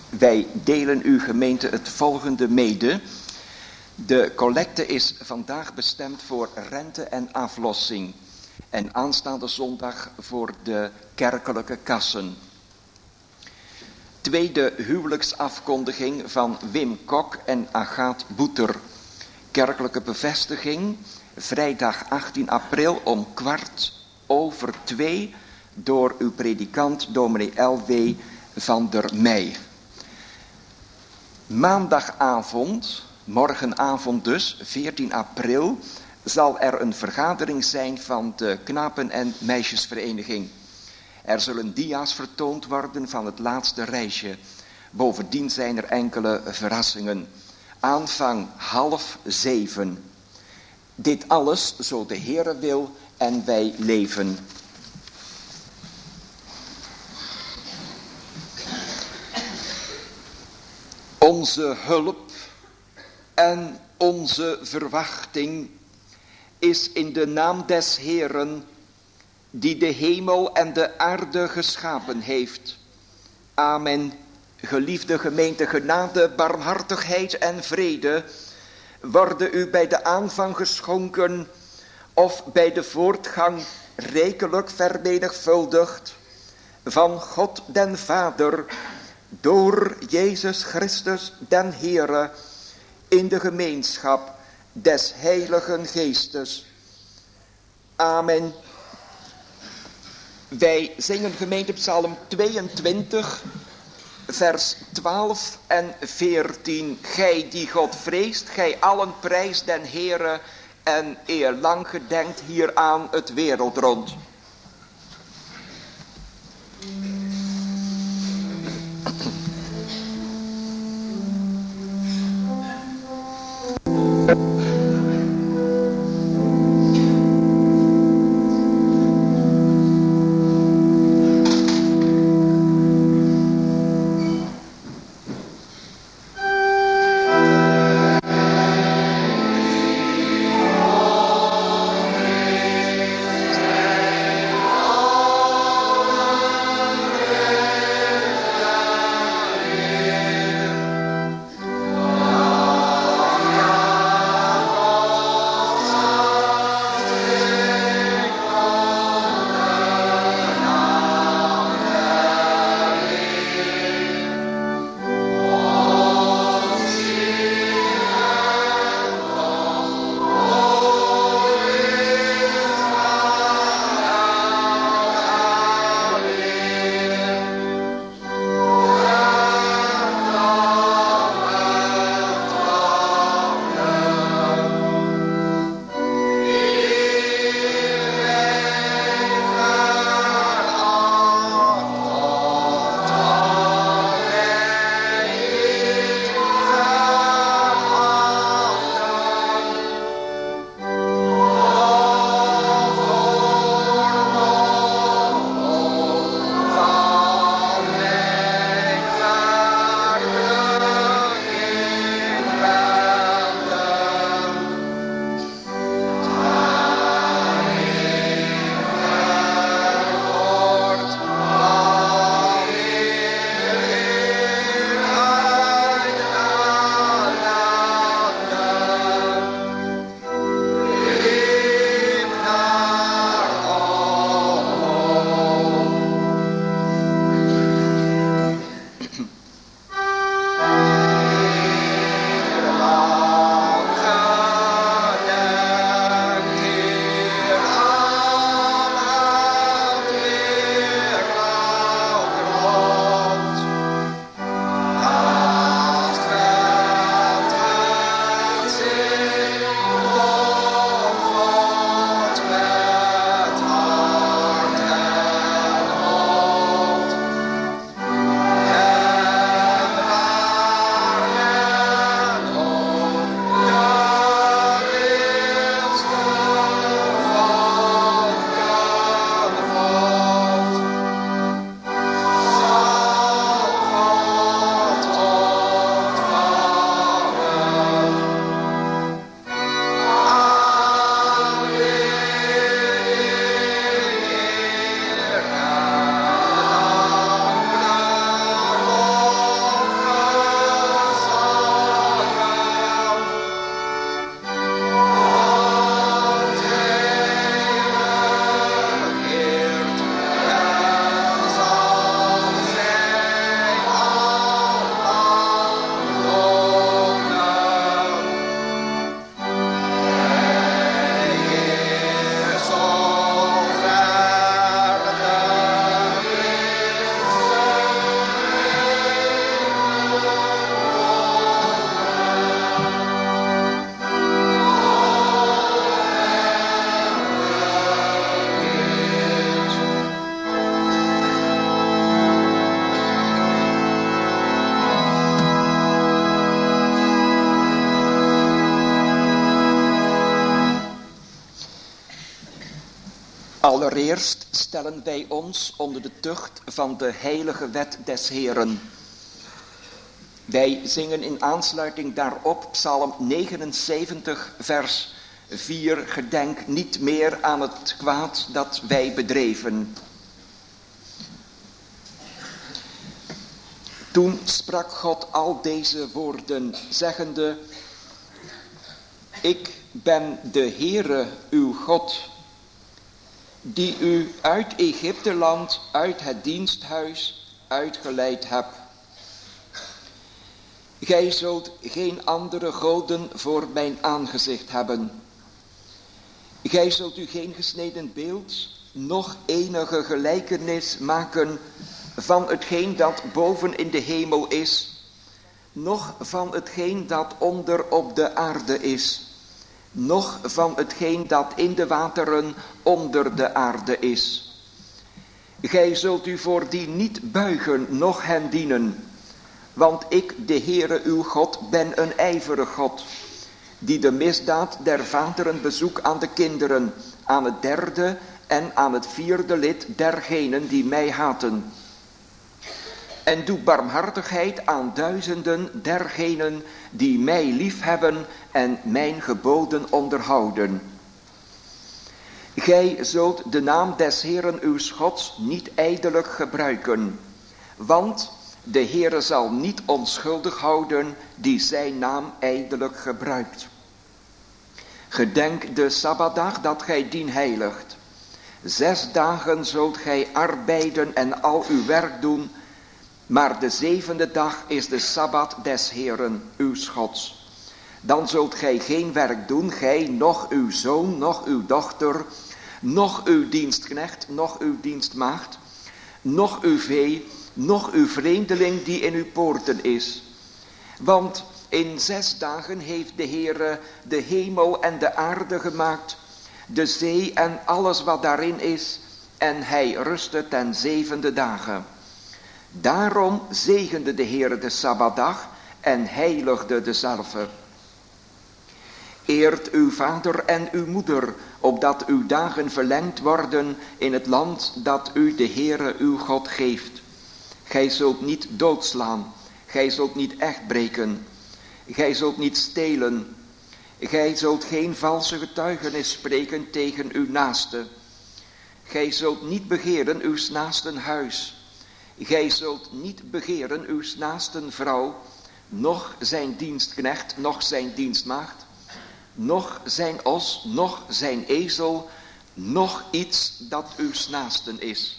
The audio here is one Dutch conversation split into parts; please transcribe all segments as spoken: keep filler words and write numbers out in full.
Wij delen uw gemeente het volgende mede. De collecte is vandaag bestemd voor rente en aflossing. En aanstaande zondag voor de kerkelijke kassen. Tweede huwelijksafkondiging van Wim Kok en Agaat Boeter. Kerkelijke bevestiging, vrijdag achttien april om kwart over twee door uw predikant dominee L W van der Meij. Maandagavond, morgenavond dus, veertien april, zal er een vergadering zijn van de knapen- en meisjesvereniging. Er zullen dia's vertoond worden van het laatste reisje. Bovendien zijn er enkele verrassingen. Aanvang half zeven. Dit alles, zo de Heere wil en wij leven. Onze hulp en onze verwachting is in de naam des Heeren, die de hemel en de aarde geschapen heeft. Amen. Geliefde gemeente, genade, barmhartigheid en vrede worden u bij de aanvang geschonken of bij de voortgang rijkelijk vermenigvuldigd van God den Vader door Jezus Christus den Heere in de gemeenschap des Heiligen Geestes. Amen. Wij zingen gemeente Psalm tweeëntwintig, vers twaalf en veertien. Gij die God vreest, gij allen prijst den Heere en eerlang gedenkt hieraan het wereld rond. Allereerst stellen wij ons onder de tucht van de heilige wet des Heeren. Wij zingen in aansluiting daarop Psalm negenenzeventig vers vier. Gedenk niet meer aan het kwaad dat wij bedreven. Toen sprak God al deze woorden, zeggende: Ik ben de Heere uw God, die u uit Egypteland, uit het diensthuis uitgeleid heb. Gij zult geen andere goden voor mijn aangezicht hebben. Gij zult u geen gesneden beeld, noch enige gelijkenis maken van hetgeen dat boven in de hemel is, noch van hetgeen dat onder op de aarde is, noch van hetgeen dat in de wateren onder de aarde is. Gij zult u voor die niet buigen, noch hen dienen, want ik, de Heere uw God, ben een ijverig God, die de misdaad der vaderen bezoek aan de kinderen, aan het derde en aan het vierde lid dergenen die mij haten. En doe barmhartigheid aan duizenden dergenen die mij liefhebben en mijn geboden onderhouden. Gij zult de naam des Heeren uw Gods niet ijdelijk gebruiken, want de Heere zal niet onschuldig houden die zijn naam ijdelijk gebruikt. Gedenk de Sabbatdag dat gij dien heiligt. Zes dagen zult gij arbeiden en al uw werk doen, maar de zevende dag is de Sabbat des Heeren, uw Gods. Dan zult gij geen werk doen, gij, noch uw zoon, noch uw dochter, noch uw dienstknecht, noch uw dienstmaagd, noch uw vee, noch uw vreemdeling die in uw poorten is. Want in zes dagen heeft de Heere de hemel en de aarde gemaakt, de zee en alles wat daarin is, en hij rustte ten zevende dagen. Daarom zegende de Heere de Sabbatdag en heiligde dezelve. Eert uw vader en uw moeder, opdat uw dagen verlengd worden in het land dat u de Heere uw God geeft. Gij zult niet doodslaan, gij zult niet echt breken, gij zult niet stelen, gij zult geen valse getuigenis spreken tegen uw naaste. Gij zult niet begeren uw naasten huis. Gij zult niet begeren uw naasten vrouw, noch zijn dienstknecht, noch zijn dienstmaagd, noch zijn os, noch zijn ezel, noch iets dat uw naasten is.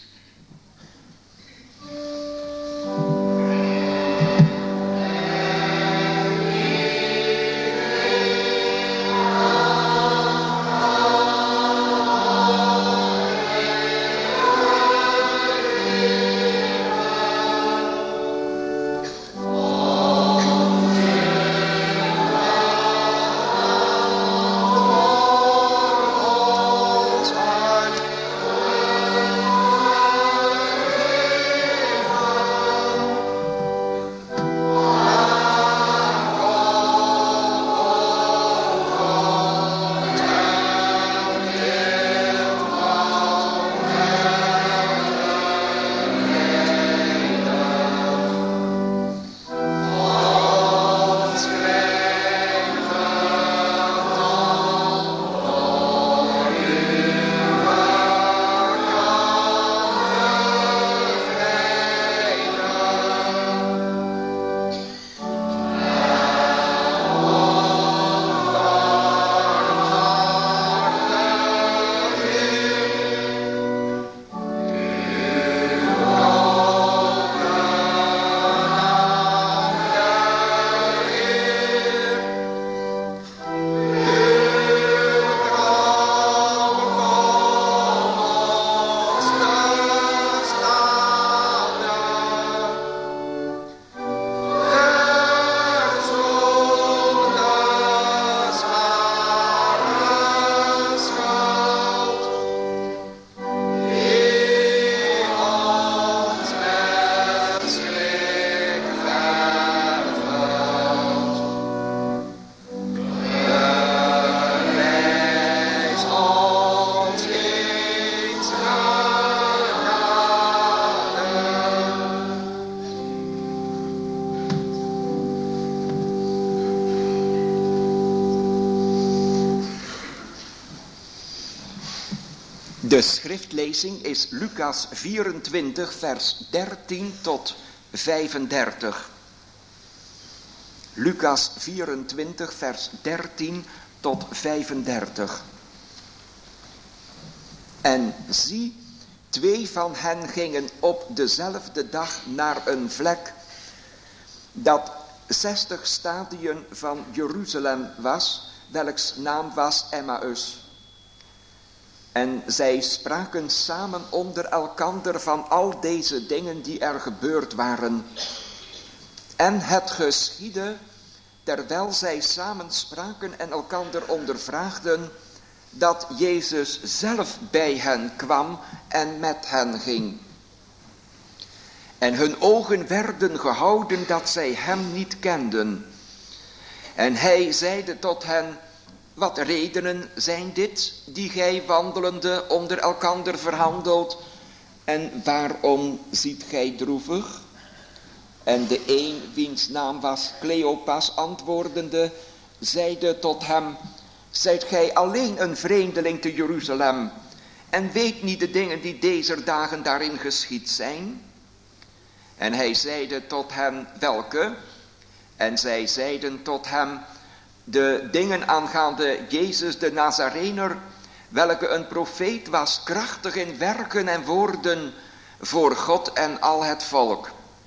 De schriftlezing is Lucas vierentwintig, vers dertien tot vijfendertig. Lucas vierentwintig, vers dertien tot vijfendertig. En zie, twee van hen gingen op dezelfde dag naar een vlek dat zestig stadien van Jeruzalem was, welks naam was Emmaus. En zij spraken samen onder elkander van al deze dingen die er gebeurd waren. En het geschiedde, terwijl zij samen spraken en elkander ondervraagden, dat Jezus zelf bij hen kwam en met hen ging. En hun ogen werden gehouden dat zij hem niet kenden. En hij zeide tot hen: wat redenen zijn dit, die gij wandelende onder elkander verhandelt? En waarom ziet gij droevig? En de een, wiens naam was Cleopas, antwoordende, zeide tot hem: zijt gij alleen een vreemdeling te Jeruzalem, en weet niet de dingen die deze dagen daarin geschied zijn? En hij zeide tot hen: welke? En zij zeiden tot hem: de dingen aangaande Jezus de Nazarener, welke een profeet was, krachtig in werken en woorden voor God en al het volk.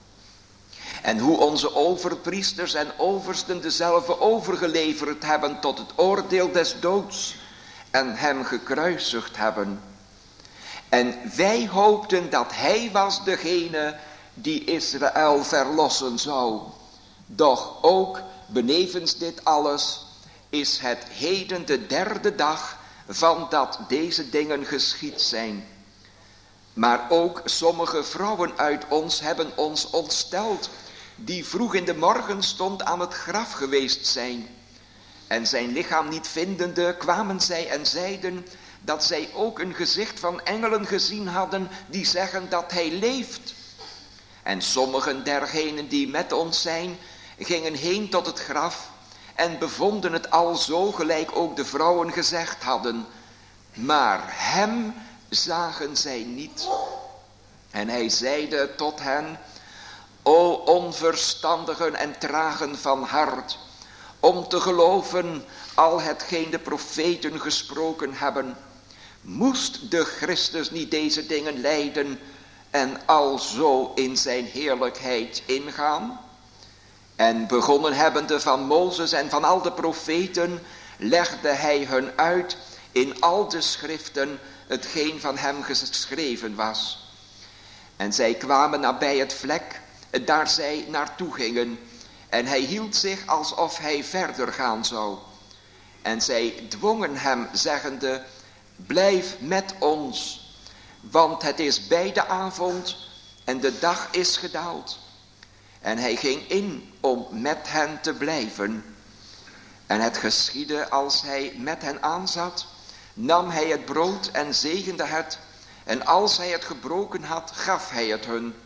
En hoe onze overpriesters en oversten dezelfde overgeleverd hebben tot het oordeel des doods en hem gekruisigd hebben. En wij hoopten dat hij was degene die Israël verlossen zou. Doch ook benevens dit alles is het heden de derde dag van dat deze dingen geschied zijn. Maar ook sommige vrouwen uit ons hebben ons ontsteld, die vroeg in de morgenstond aan het graf geweest zijn. En zijn lichaam niet vindende kwamen zij en zeiden dat zij ook een gezicht van engelen gezien hadden, die zeggen dat hij leeft. En sommigen dergenen die met ons zijn, gingen heen tot het graf en bevonden het alzo gelijk ook de vrouwen gezegd hadden. Maar hem zagen zij niet. En hij zeide tot hen: o onverstandigen en tragen van hart, om te geloven al hetgeen de profeten gesproken hebben. Moest de Christus niet deze dingen lijden en alzo in zijn heerlijkheid ingaan? En begonnen hebbende van Mozes en van al de profeten, legde hij hun uit in al de schriften hetgeen van hem geschreven was. En zij kwamen nabij het vlek, daar zij naartoe gingen. En hij hield zich alsof hij verder gaan zou. En zij dwongen hem, zeggende: blijf met ons, want het is bij de avond en de dag is gedaald. En hij ging in om met hen te blijven. En het geschiedde, als hij met hen aanzat, nam hij het brood en zegende het. En als hij het gebroken had, gaf hij het hun.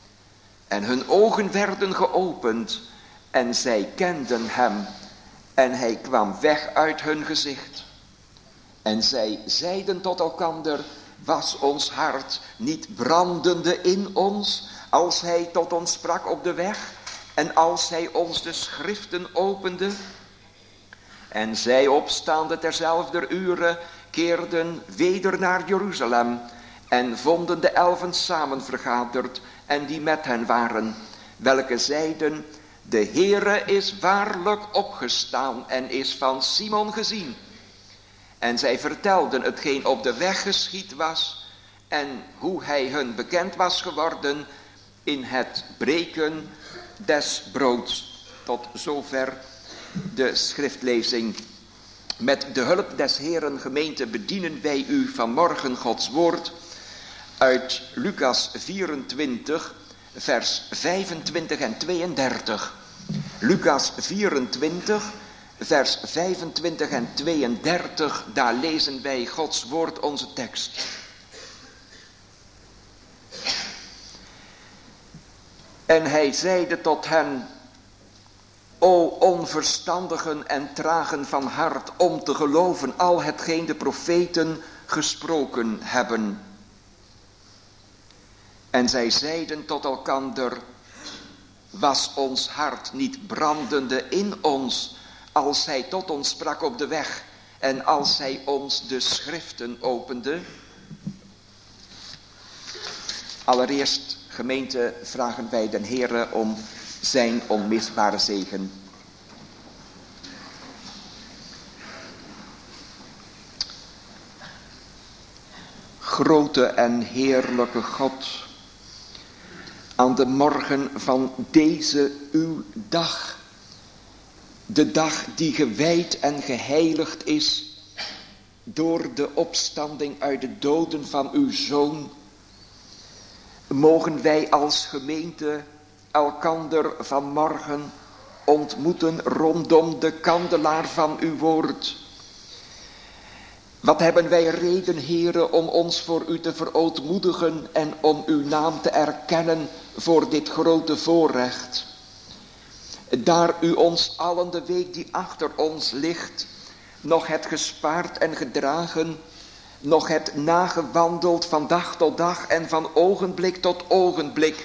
En hun ogen werden geopend en zij kenden hem. En hij kwam weg uit hun gezicht. En zij zeiden tot elkander: was ons hart niet brandende in ons, als hij tot ons sprak op de weg, en als hij ons de schriften opende? En zij, opstaande terzelfder ure, keerden weder naar Jeruzalem en vonden de elfen samen vergaderd en die met hen waren, welke zeiden: de Heere is waarlijk opgestaan en is van Simon gezien. En zij vertelden hetgeen op de weg geschied was en hoe hij hun bekend was geworden in het breken des broods. Tot zover de schriftlezing. Met de hulp des Heeren, gemeente, bedienen wij u vanmorgen Gods woord uit Lucas vierentwintig, vers vijfentwintig en tweeëndertig. Lucas vierentwintig, vers vijfentwintig en tweeëndertig, daar lezen wij Gods woord, onze tekst. En hij zeide tot hen: o onverstandigen en tragen van hart, om te geloven al hetgeen de profeten gesproken hebben. En zij zeiden tot elkander, was ons hart niet brandende in ons, als hij tot ons sprak op de weg en als hij ons de schriften opende? Allereerst, gemeente, vragen wij den Heere om zijn onmisbare zegen. Grote en heerlijke God, aan de morgen van deze uw dag, de dag die gewijd en geheiligd is door de opstanding uit de doden van uw Zoon, mogen wij als gemeente elkander vanmorgen ontmoeten rondom de kandelaar van uw woord. Wat hebben wij reden, Heere, om ons voor u te verootmoedigen en om uw naam te erkennen voor dit grote voorrecht. Daar u ons allen de week die achter ons ligt nog hebt gespaard en gedragen, nog hebt nagewandeld van dag tot dag en van ogenblik tot ogenblik.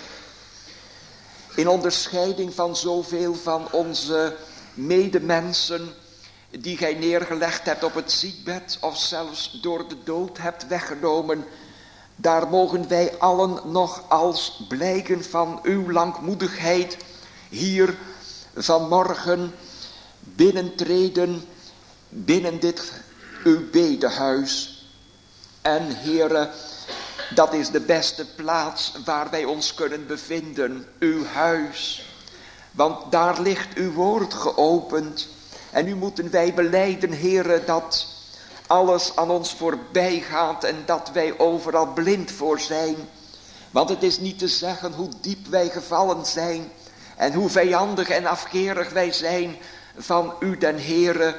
In onderscheiding van zoveel van onze medemensen die gij neergelegd hebt op het ziekbed of zelfs door de dood hebt weggenomen, daar mogen wij allen nog als blijken van uw langmoedigheid hier vanmorgen binnentreden binnen dit uw bedehuis. En Heere, dat is de beste plaats waar wij ons kunnen bevinden, uw huis. Want daar ligt uw woord geopend. En nu moeten wij belijden, Heere, dat alles aan ons voorbij gaat en dat wij overal blind voor zijn. Want het is niet te zeggen hoe diep wij gevallen zijn en hoe vijandig en afkerig wij zijn van u den Heere.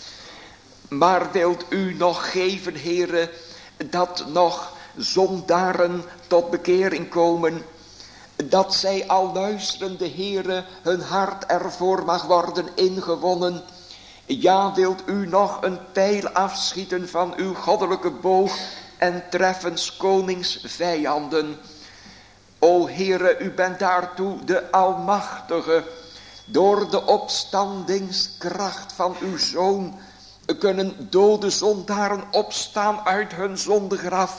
Maar wilt u nog geven, Heere, dat nog zondaren tot bekering komen, dat zij al luisterende, Heere, hun hart ervoor mag worden ingewonnen. Ja, wilt u nog een pijl afschieten van uw goddelijke boog en treffens konings vijanden. O Heere, u bent daartoe de Almachtige. Door de opstandingskracht van uw Zoon kunnen dode zondaren opstaan uit hun zondegraf.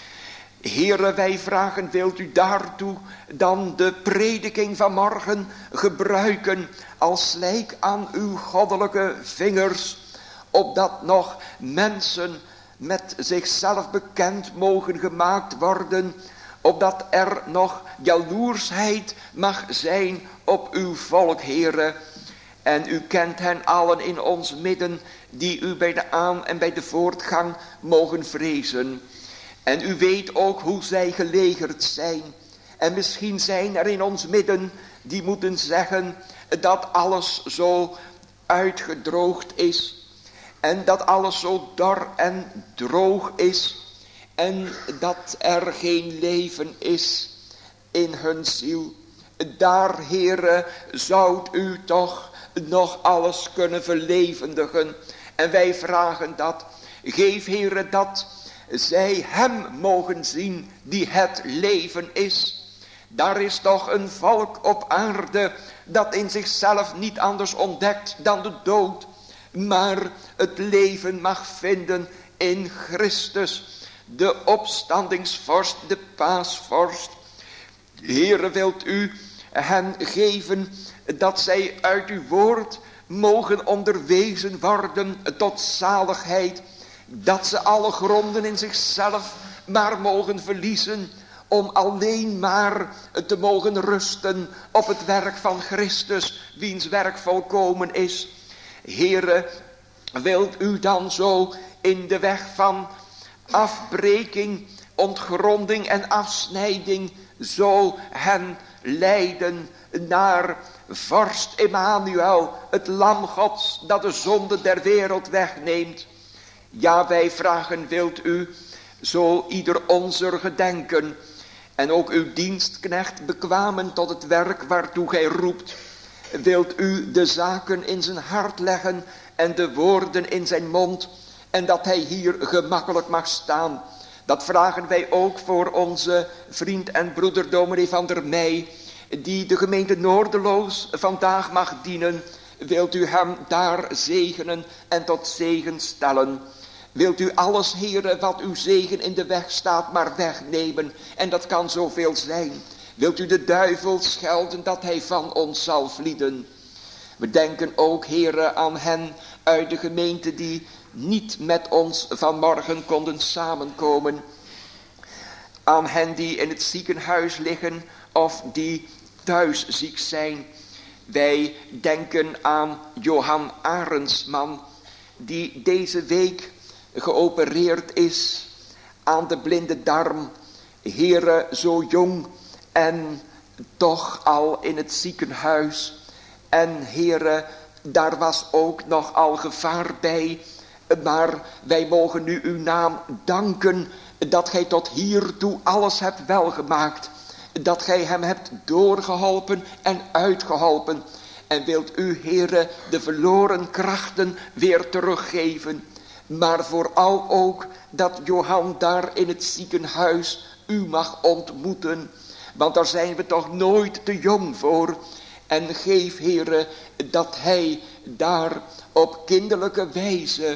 Heere, wij vragen, wilt u daartoe dan de prediking van morgen gebruiken als slijk aan uw goddelijke vingers, opdat nog mensen met zichzelf bekend mogen gemaakt worden, opdat er nog jaloersheid mag zijn op uw volk, Heere. En u kent hen allen in ons midden, die u bij de aan- en bij de voortgang mogen vrezen. En u weet ook hoe zij gelegerd zijn. En misschien zijn er in ons midden die moeten zeggen dat alles zo uitgedroogd is. En dat alles zo dor en droog is. En dat er geen leven is in hun ziel. Daar, Heere, zoudt u toch nog alles kunnen verlevendigen. En wij vragen dat. Geef, Heere, dat zij hem mogen zien die het leven is. Daar is toch een volk op aarde dat in zichzelf niet anders ontdekt dan de dood, maar het leven mag vinden in Christus, de opstandingsvorst, de paasvorst. Heere, wilt u hen geven dat zij uit uw woord mogen onderwezen worden tot zaligheid, dat ze alle gronden in zichzelf maar mogen verliezen, om alleen maar te mogen rusten op het werk van Christus, wiens werk volkomen is. Heere, wilt u dan zo in de weg van afbreking, ontgronding en afsnijding zo hen leiden naar vorst Emmanuel, het lam Gods dat de zonde der wereld wegneemt. Ja, wij vragen, wilt u zo ieder onzer gedenken en ook uw dienstknecht bekwamen tot het werk waartoe gij roept. Wilt u de zaken in zijn hart leggen en de woorden in zijn mond, en dat hij hier gemakkelijk mag staan. Dat vragen wij ook voor onze vriend en broeder dominee van der Meij, die de gemeente Noorderloos vandaag mag dienen. Wilt u hem daar zegenen en tot zegen stellen? Wilt u alles, Heere, wat uw zegen in de weg staat, maar wegnemen? En dat kan zoveel zijn. Wilt u de duivel schelden, dat hij van ons zal vlieden? We denken ook, Heere, aan hen uit de gemeente die niet met ons vanmorgen konden samenkomen. Aan hen die in het ziekenhuis liggen of die thuis ziek zijn. Wij denken aan Johan Arendsman, die deze week geopereerd is aan de blinde darm. Heere, zo jong en toch al in het ziekenhuis. En Heere, daar was ook nogal gevaar bij. Maar wij mogen nu uw naam danken dat gij tot hiertoe alles hebt welgemaakt. Dat gij hem hebt doorgeholpen en uitgeholpen. En wilt u, Heere, de verloren krachten weer teruggeven. Maar vooral ook dat Johan daar in het ziekenhuis u mag ontmoeten. Want daar zijn we toch nooit te jong voor. En geef, Heere, dat hij daar op kinderlijke wijze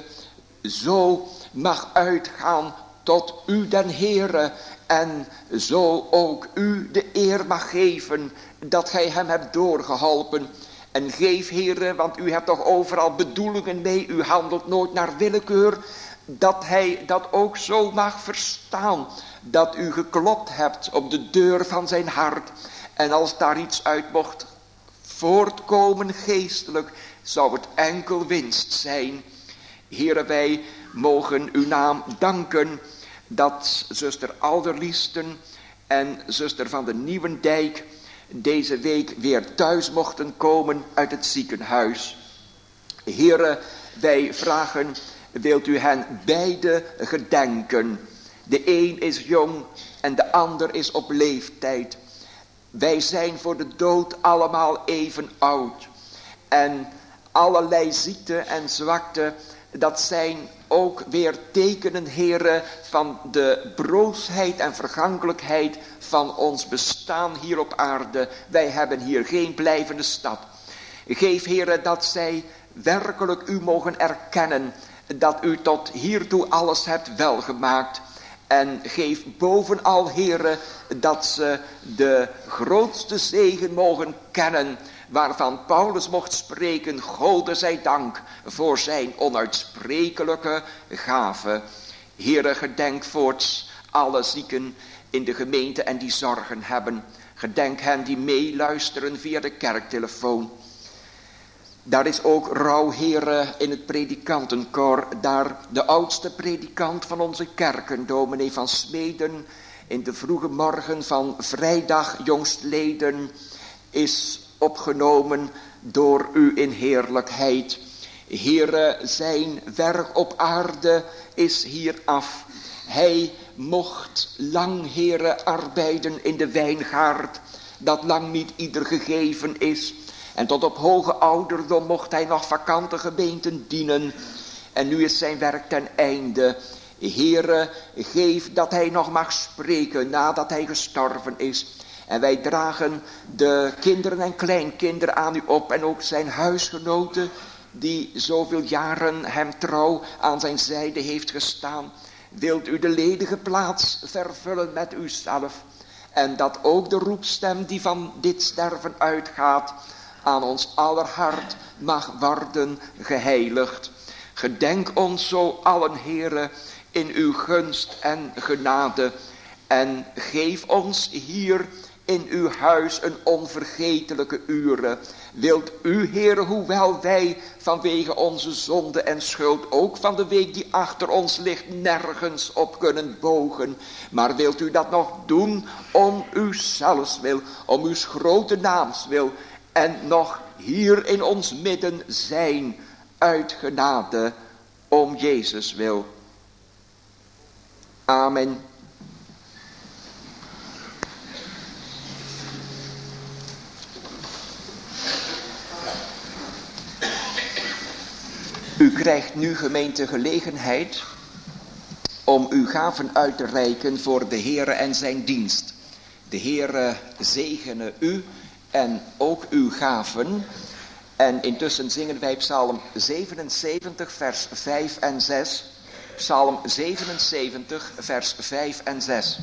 zo mag uitgaan tot u den Heere. En zo ook u de eer mag geven dat gij hem hebt doorgeholpen. En geef, Heere, want u hebt toch overal bedoelingen mee. U handelt nooit naar willekeur. Dat hij dat ook zo mag verstaan. Dat u geklopt hebt op de deur van zijn hart. En als daar iets uit mocht voortkomen geestelijk, zou het enkel winst zijn. Heere, wij mogen uw naam danken dat zuster Alderliesten en zuster van de Nieuwendijk deze week weer thuis mochten komen uit het ziekenhuis. Heere, wij vragen, wilt u hen beide gedenken? De een is jong en de ander is op leeftijd. Wij zijn voor de dood allemaal even oud. En allerlei ziekte en zwakte, dat zijn ook weer tekenen, Heere, van de broosheid en vergankelijkheid van ons bestaan hier op aarde. Wij hebben hier geen blijvende stad. Geef, Heere, dat zij werkelijk u mogen erkennen, dat u tot hiertoe alles hebt welgemaakt. En geef bovenal, Heere, dat ze de grootste zegen mogen kennen, waarvan Paulus mocht spreken, Gode zij dank voor zijn onuitsprekelijke gave. Heere, gedenk voorts alle zieken in de gemeente en die zorgen hebben. Gedenk hen die meeluisteren via de kerktelefoon. Daar is ook rouw, Heere, in het predikantenkoor. Daar de oudste predikant van onze kerken, dominee van Smeden, in de vroege morgen van vrijdag jongstleden is opgenomen door u in heerlijkheid. Heere, zijn werk op aarde is hier af. Hij mocht lang, Heere, arbeiden in de wijngaard, dat lang niet ieder gegeven is. En tot op hoge ouderdom mocht hij nog vakante gemeenten dienen. En nu is zijn werk ten einde. Heere, geef dat hij nog mag spreken nadat hij gestorven is. En wij dragen de kinderen en kleinkinderen aan u op. En ook zijn huisgenoten die zoveel jaren hem trouw aan zijn zijde heeft gestaan. Wilt u de ledige plaats vervullen met uzelf. En dat ook de roepstem die van dit sterven uitgaat aan ons aller hart mag worden geheiligd. Gedenk ons zo allen, Heere, in uw gunst en genade. En geef ons hier in uw huis een onvergetelijke ure. Wilt u, Heere, hoewel wij vanwege onze zonde en schuld, ook van de week die achter ons ligt, nergens op kunnen bogen. Maar wilt u dat nog doen om uw zelfs wil, om uw grote naams wil. En nog hier in ons midden zijn uit genade om Jezus wil. Amen. U krijgt nu, gemeente, gelegenheid om uw gaven uit te reiken voor de Heere en zijn dienst. De Heere zegene u en ook uw gaven. En intussen zingen wij Psalm zevenenzeventig, vers vijf en zes. Psalm zevenenzeventig, vers vijf en zes.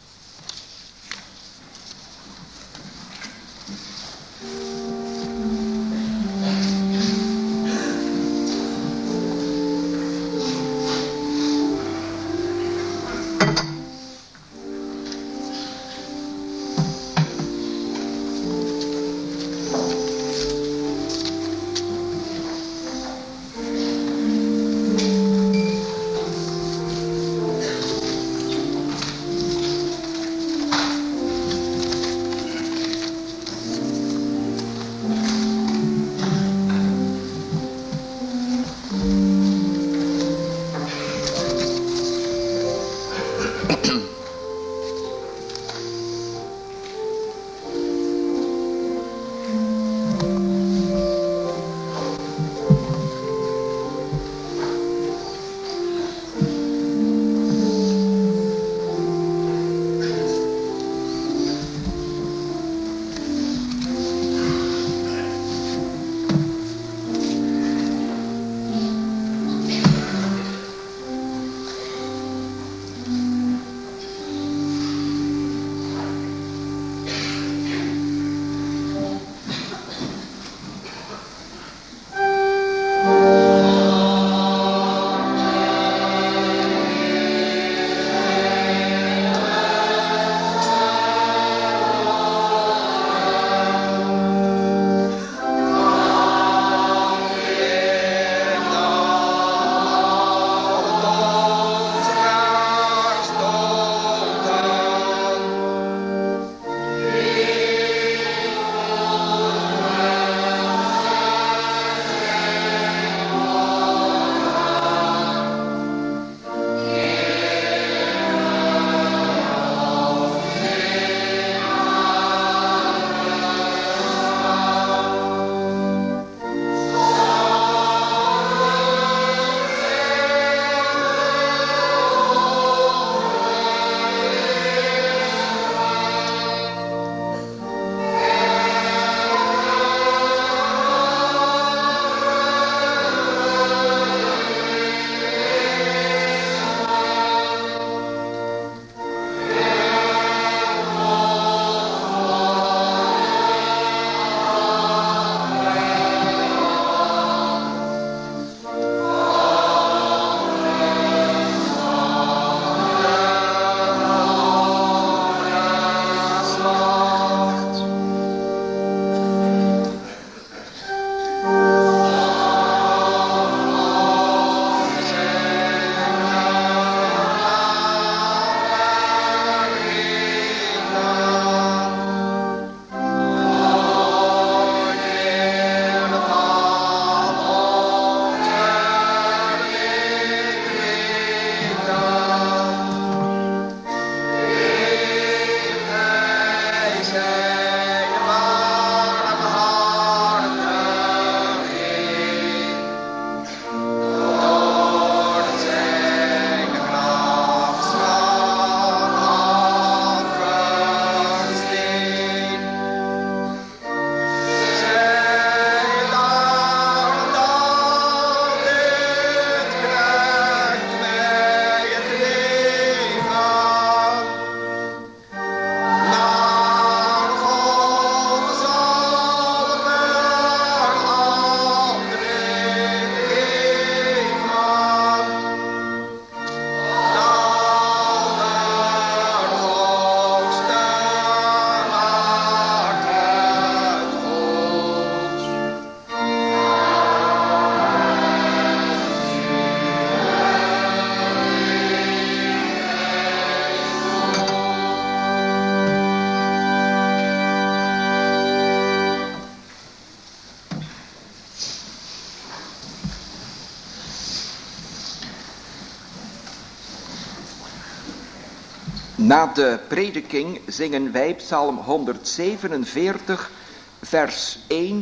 Na de prediking zingen wij Psalm honderdzevenenveertig, vers één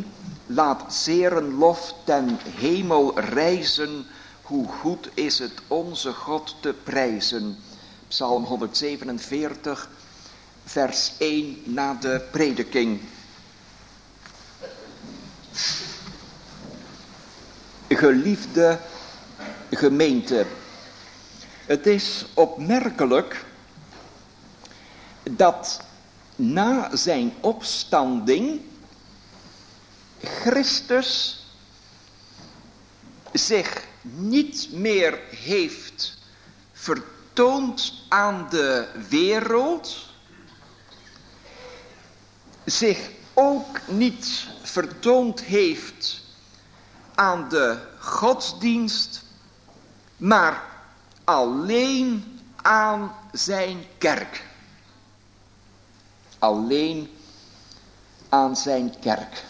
laat zerenlof ten hemel rijzen, hoe goed is het onze God te prijzen. Psalm honderdzevenenveertig, vers één na de prediking. Geliefde gemeente, het is opmerkelijk dat na zijn opstanding Christus zich niet meer heeft vertoond aan de wereld, zich ook niet vertoond heeft aan de godsdienst, maar alleen aan zijn kerk. Alleen aan zijn kerk.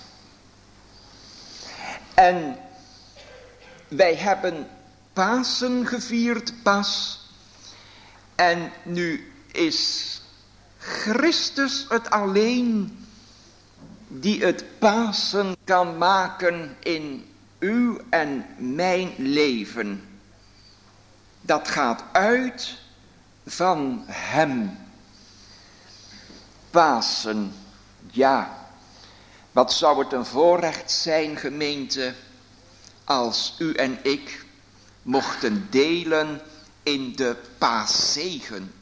En wij hebben Pasen gevierd pas. En nu is Christus het alleen die het Pasen kan maken in uw en mijn leven. Dat gaat uit van hem. Pasen, ja, wat zou het een voorrecht zijn, gemeente, als u en ik mochten delen in de paaszegen.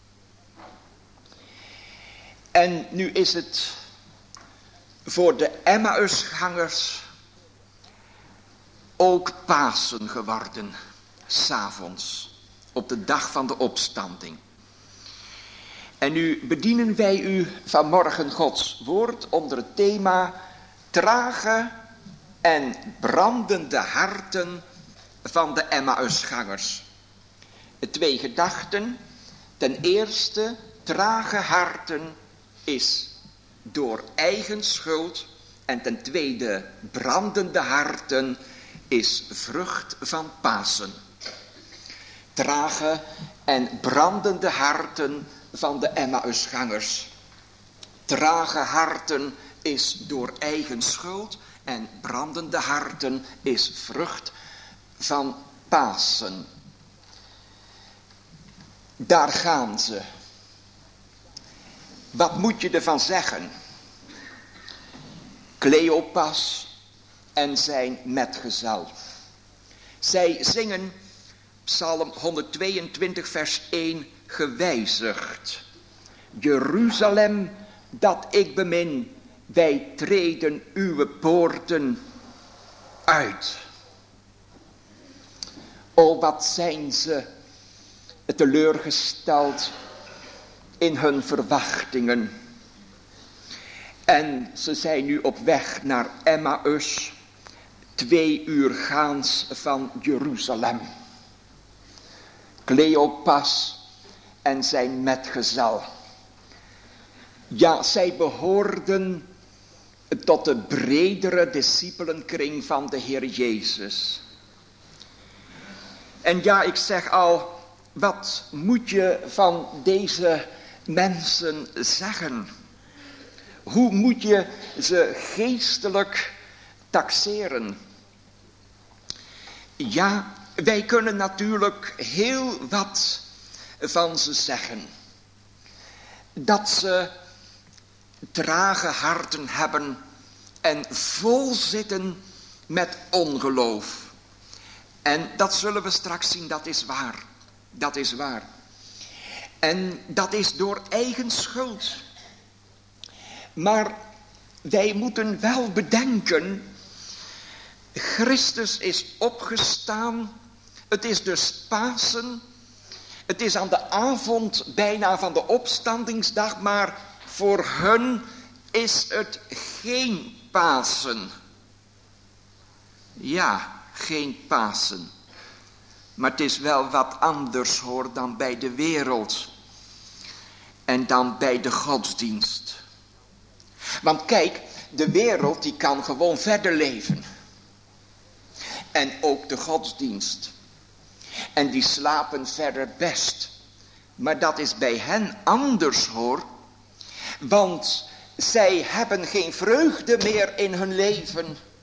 En nu is het voor de Emmausgangers ook Pasen geworden, 's avonds, op de dag van de opstanding. En nu bedienen wij u vanmorgen Gods woord onder het thema trage en brandende harten van de Emmausgangers. Twee gedachten. Ten eerste, trage harten is door eigen schuld. En ten tweede, brandende harten is vrucht van Pasen. Trage en brandende harten van de Emmausgangers. Trage harten is door eigen schuld en brandende harten is vrucht van Pasen. Daar gaan ze. Wat moet je ervan zeggen? Cleopas en zijn metgezel. Zij zingen Psalm honderdtweeëntwintig vers één gewijzigd. Jeruzalem dat ik bemin, wij treden uw poorten uit. O, wat zijn ze teleurgesteld in hun verwachtingen. En ze zijn nu op weg naar Emmaus, twee uur gaans van Jeruzalem. Cleopas en zijn metgezel. Ja, zij behoorden tot de bredere discipelenkring van de Heer Jezus. En ja, ik zeg al, wat moet je van deze mensen zeggen? Hoe moet je ze geestelijk taxeren? Ja, wij kunnen natuurlijk heel wat van ze zeggen. Dat ze trage harten hebben en vol zitten met ongeloof. En dat zullen we straks zien, dat is waar. Dat is waar. En dat is door eigen schuld. Maar wij moeten wel bedenken, Christus is opgestaan. Het is dus Pasen. Het is aan de avond bijna van de opstandingsdag, maar voor hun is het geen Pasen. Ja, geen Pasen. Maar het is wel wat anders hoor dan bij de wereld. En dan bij de godsdienst. Want kijk, de wereld die kan gewoon verder leven. En ook de godsdienst. En die slapen verder best. Maar dat is bij hen anders hoor. Want zij hebben geen vreugde meer in hun leven.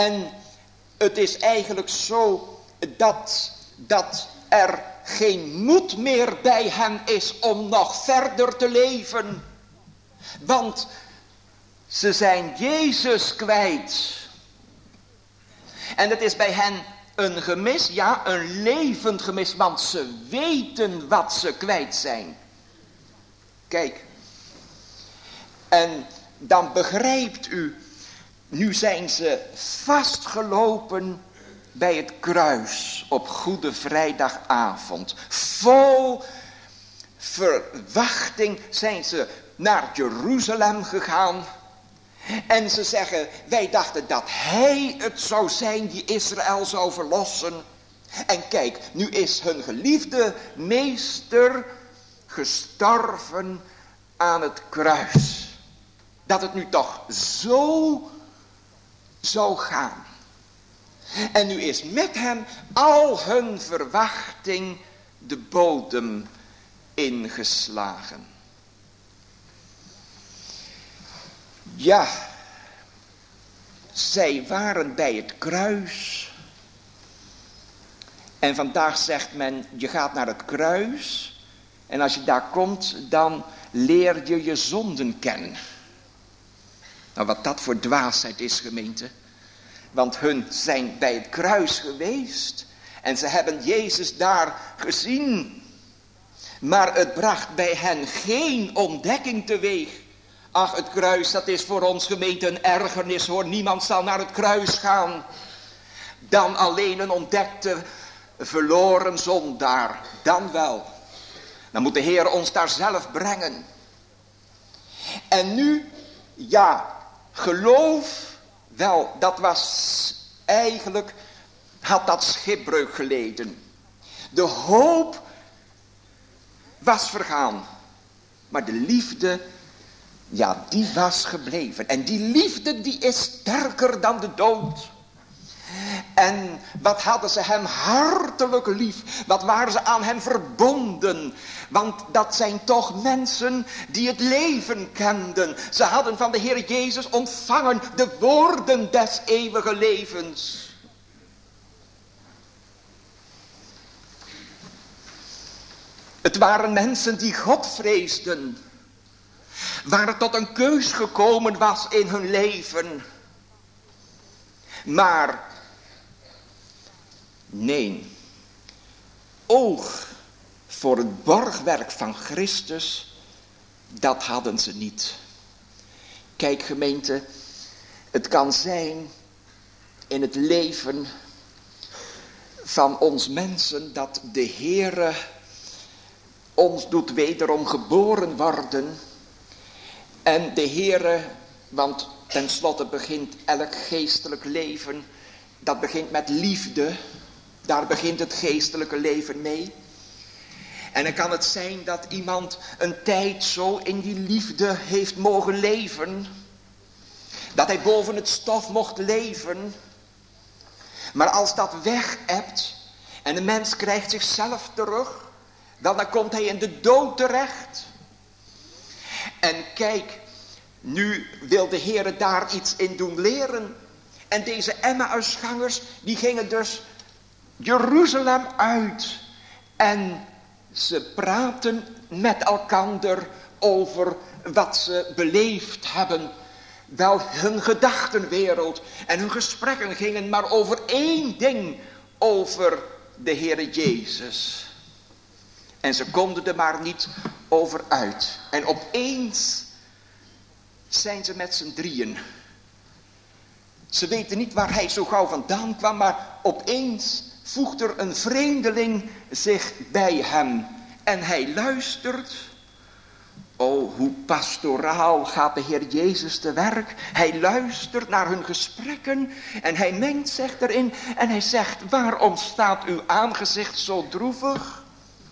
En het is eigenlijk zo dat, dat er geen moed meer bij hen is om nog verder te leven. Want ze zijn Jezus kwijt. En het is bij hen een gemis, ja, een levend gemis, want ze weten wat ze kwijt zijn. Kijk, en dan begrijpt u, nu zijn ze vastgelopen bij het kruis op Goede Vrijdagavond. Vol verwachting zijn ze naar Jeruzalem gegaan. En ze zeggen, wij dachten dat hij het zou zijn die Israël zou verlossen. En kijk, nu is hun geliefde meester gestorven aan het kruis. Dat het nu toch zo zou gaan. En nu is met hem al hun verwachting de bodem ingeslagen. Ja, zij waren bij het kruis. En vandaag zegt men, je gaat naar het kruis. En als je daar komt, dan leer je je zonden kennen. Nou, wat dat voor dwaasheid is, gemeente. Want hun zijn bij het kruis geweest. En ze hebben Jezus daar gezien. Maar het bracht bij hen geen ontdekking teweeg. Ach, het kruis, dat is voor ons, gemeente, een ergernis hoor. Niemand zal naar het kruis gaan. Dan alleen een ontdekte verloren zondaar. Dan wel. Dan moet de Heer ons daar zelf brengen. En nu, ja, geloof, wel, dat was eigenlijk, had dat schipbreuk geleden. De hoop was vergaan. Maar de liefde, ja, die was gebleven. En die liefde, die is sterker dan de dood. En wat hadden ze hem hartelijk lief. Wat waren ze aan hem verbonden. Want dat zijn toch mensen die het leven kenden. Ze hadden van de Heer Jezus ontvangen de woorden des eeuwige levens. Het waren mensen die God vreesden. Waar het tot een keus gekomen was in hun leven. Maar nee, oog voor het borgwerk van Christus, dat hadden ze niet. Kijk, gemeente, het kan zijn in het leven van ons mensen dat de Heere ons doet wederom geboren worden. En de Heere, want tenslotte begint elk geestelijk leven, dat begint met liefde. Daar begint het geestelijke leven mee. En dan kan het zijn dat iemand een tijd zo in die liefde heeft mogen leven. Dat hij boven het stof mocht leven. Maar als dat weg hebt en de mens krijgt zichzelf terug, dan, dan komt hij in de dood terecht. En kijk, nu wil de Heer daar iets in doen leren. En deze Emmausgangers, die gingen dus Jeruzalem uit. En ze praten met elkander over wat ze beleefd hebben. Wel, hun gedachtenwereld en hun gesprekken gingen maar over één ding. Over de Heere Jezus. En ze konden er maar niet over uit. En opeens zijn ze met z'n drieën. Ze weten niet waar hij zo gauw vandaan kwam, maar opeens voegt er een vreemdeling zich bij hem. En hij luistert. Oh, hoe pastoraal gaat de Heer Jezus te werk. Hij luistert naar hun gesprekken en hij mengt zich erin. En hij zegt, waarom staat uw aangezicht zo droevig?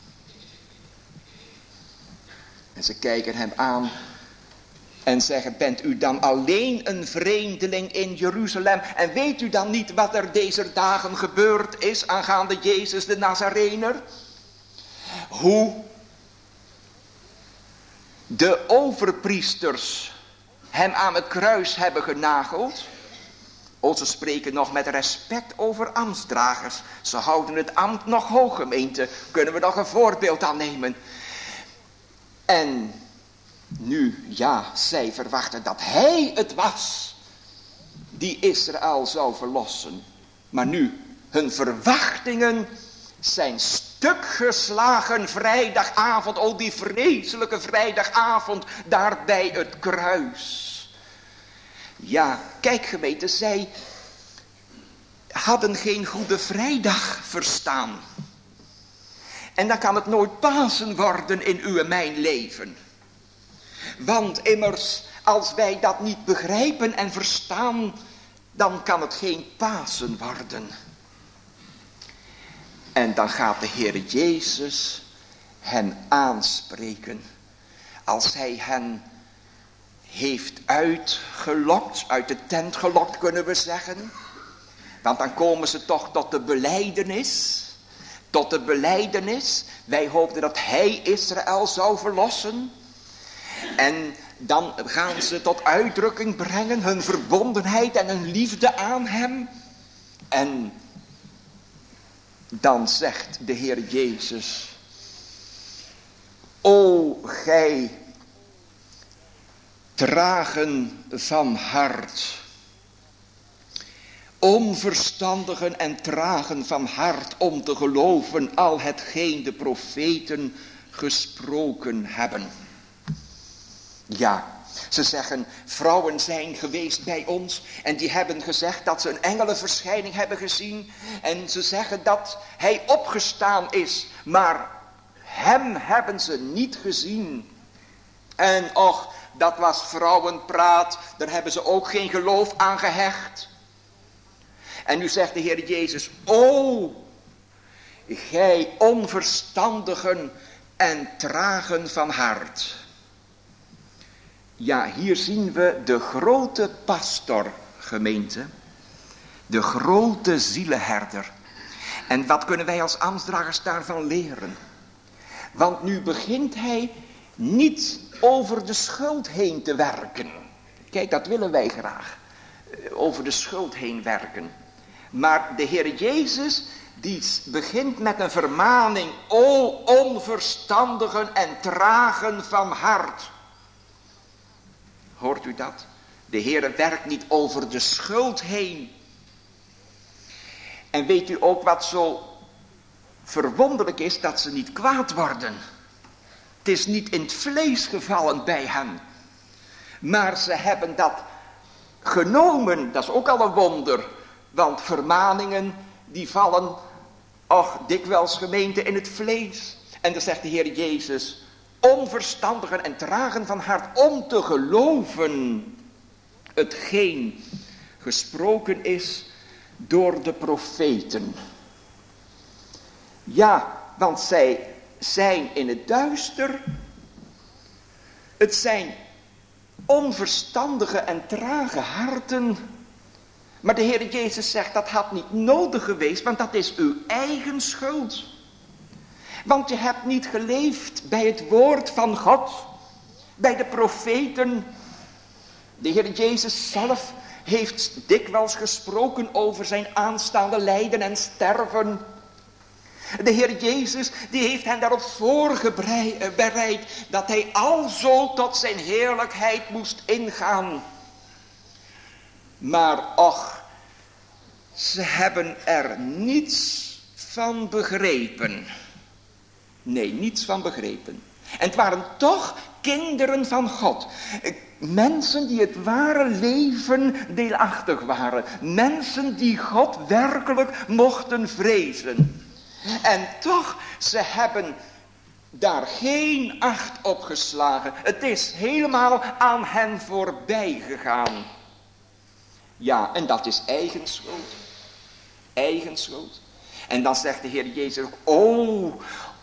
En ze kijken hem aan en zeggen, bent u dan alleen een vreemdeling in Jeruzalem? En weet u dan niet wat er deze dagen gebeurd is aangaande Jezus de Nazarener? Hoe de overpriesters hem aan het kruis hebben genageld. Oh, ze spreken nog met respect over ambtsdragers. Ze houden het ambt nog hoog, gemeente. Kunnen we nog een voorbeeld aan nemen? En nu, ja, zij verwachten dat hij het was die Israël zou verlossen. Maar nu, hun verwachtingen zijn stuk geslagen vrijdagavond. Oh, die vreselijke vrijdagavond daar bij het kruis. Ja, kijk gemeente, zij hadden geen Goede Vrijdag verstaan. En dan kan het nooit Pasen worden in uw en mijn leven. Want immers, als wij dat niet begrijpen en verstaan, dan kan het geen Pasen worden. En dan gaat de Heer Jezus hen aanspreken. Als hij hen heeft uitgelokt, uit de tent gelokt kunnen we zeggen. Want dan komen ze toch tot de belijdenis. Tot de belijdenis. Wij hoopten dat hij Israël zou verlossen. En dan gaan ze tot uitdrukking brengen hun verbondenheid en hun liefde aan hem. En dan zegt de Heer Jezus: O gij tragen van hart, onverstandigen en tragen van hart om te geloven al hetgeen de profeten gesproken hebben. Ja, ze zeggen, vrouwen zijn geweest bij ons en die hebben gezegd dat ze een engelenverschijning hebben gezien. En ze zeggen dat hij opgestaan is, maar hem hebben ze niet gezien. En och, dat was vrouwenpraat, daar hebben ze ook geen geloof aan gehecht. En nu zegt de Heer Jezus, o, gij onverstandigen en tragen van hart. Ja, hier zien we de grote pastor, gemeente. De grote zielenherder. En wat kunnen wij als ambtsdragers daarvan leren? Want nu begint hij niet over de schuld heen te werken. Kijk, dat willen wij graag. Over de schuld heen werken. Maar de Heer Jezus, die begint met een vermaning. O onverstandigen en tragen van hart. Hoort u dat? De Heer werkt niet over de schuld heen. En weet u ook wat zo verwonderlijk is? Dat ze niet kwaad worden. Het is niet in het vlees gevallen bij hen. Maar ze hebben dat genomen. Dat is ook al een wonder. Want vermaningen die vallen, och, dikwijls gemeente in het vlees. En dan zegt de Heer Jezus, onverstandigen en tragen van hart om te geloven hetgeen gesproken is door de profeten. Ja, want zij zijn in het duister. Het zijn onverstandige en trage harten. Maar de Heer Jezus zegt, dat had niet nodig geweest, want dat is uw eigen schuld. Want je hebt niet geleefd bij het woord van God, bij de profeten. De Heer Jezus zelf heeft dikwijls gesproken over zijn aanstaande lijden en sterven. De Heer Jezus, die heeft hen daarop voorbereid dat hij alzo tot zijn heerlijkheid moest ingaan. Maar och, ze hebben er niets van begrepen. Nee, niets van begrepen. En het waren toch kinderen van God. Mensen die het ware leven deelachtig waren. Mensen die God werkelijk mochten vrezen. En toch, ze hebben daar geen acht op geslagen. Het is helemaal aan hen voorbij gegaan. Ja, en dat is eigen schuld. Eigen schuld. En dan zegt de Heer Jezus ook, o,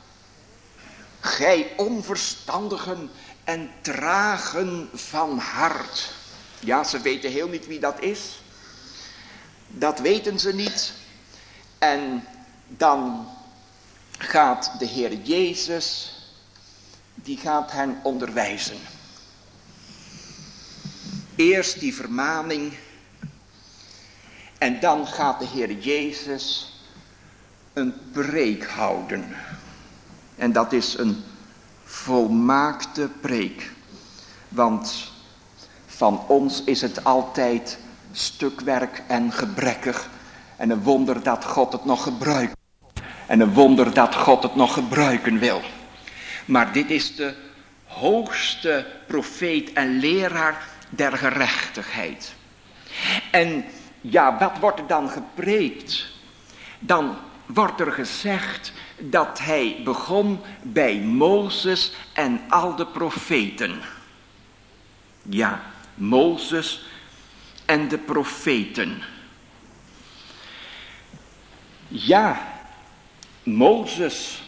gij onverstandigen en tragen van hart. Ja, ze weten heel niet wie dat is. Dat weten ze niet. En dan gaat de Heer Jezus, die gaat hen onderwijzen. Eerst die vermaning. En dan gaat de Heer Jezus een preek houden. En dat is een volmaakte preek. Want van ons is het altijd stukwerk en gebrekkig. En een wonder dat God het nog gebruikt. En een wonder dat God het nog gebruiken wil. Maar dit is de hoogste profeet en leraar der gerechtigheid. En ja, wat wordt er dan gepreekt? Dan wordt er gezegd dat hij begon bij Mozes en al de profeten. Ja, Mozes en de profeten. Ja, Mozes.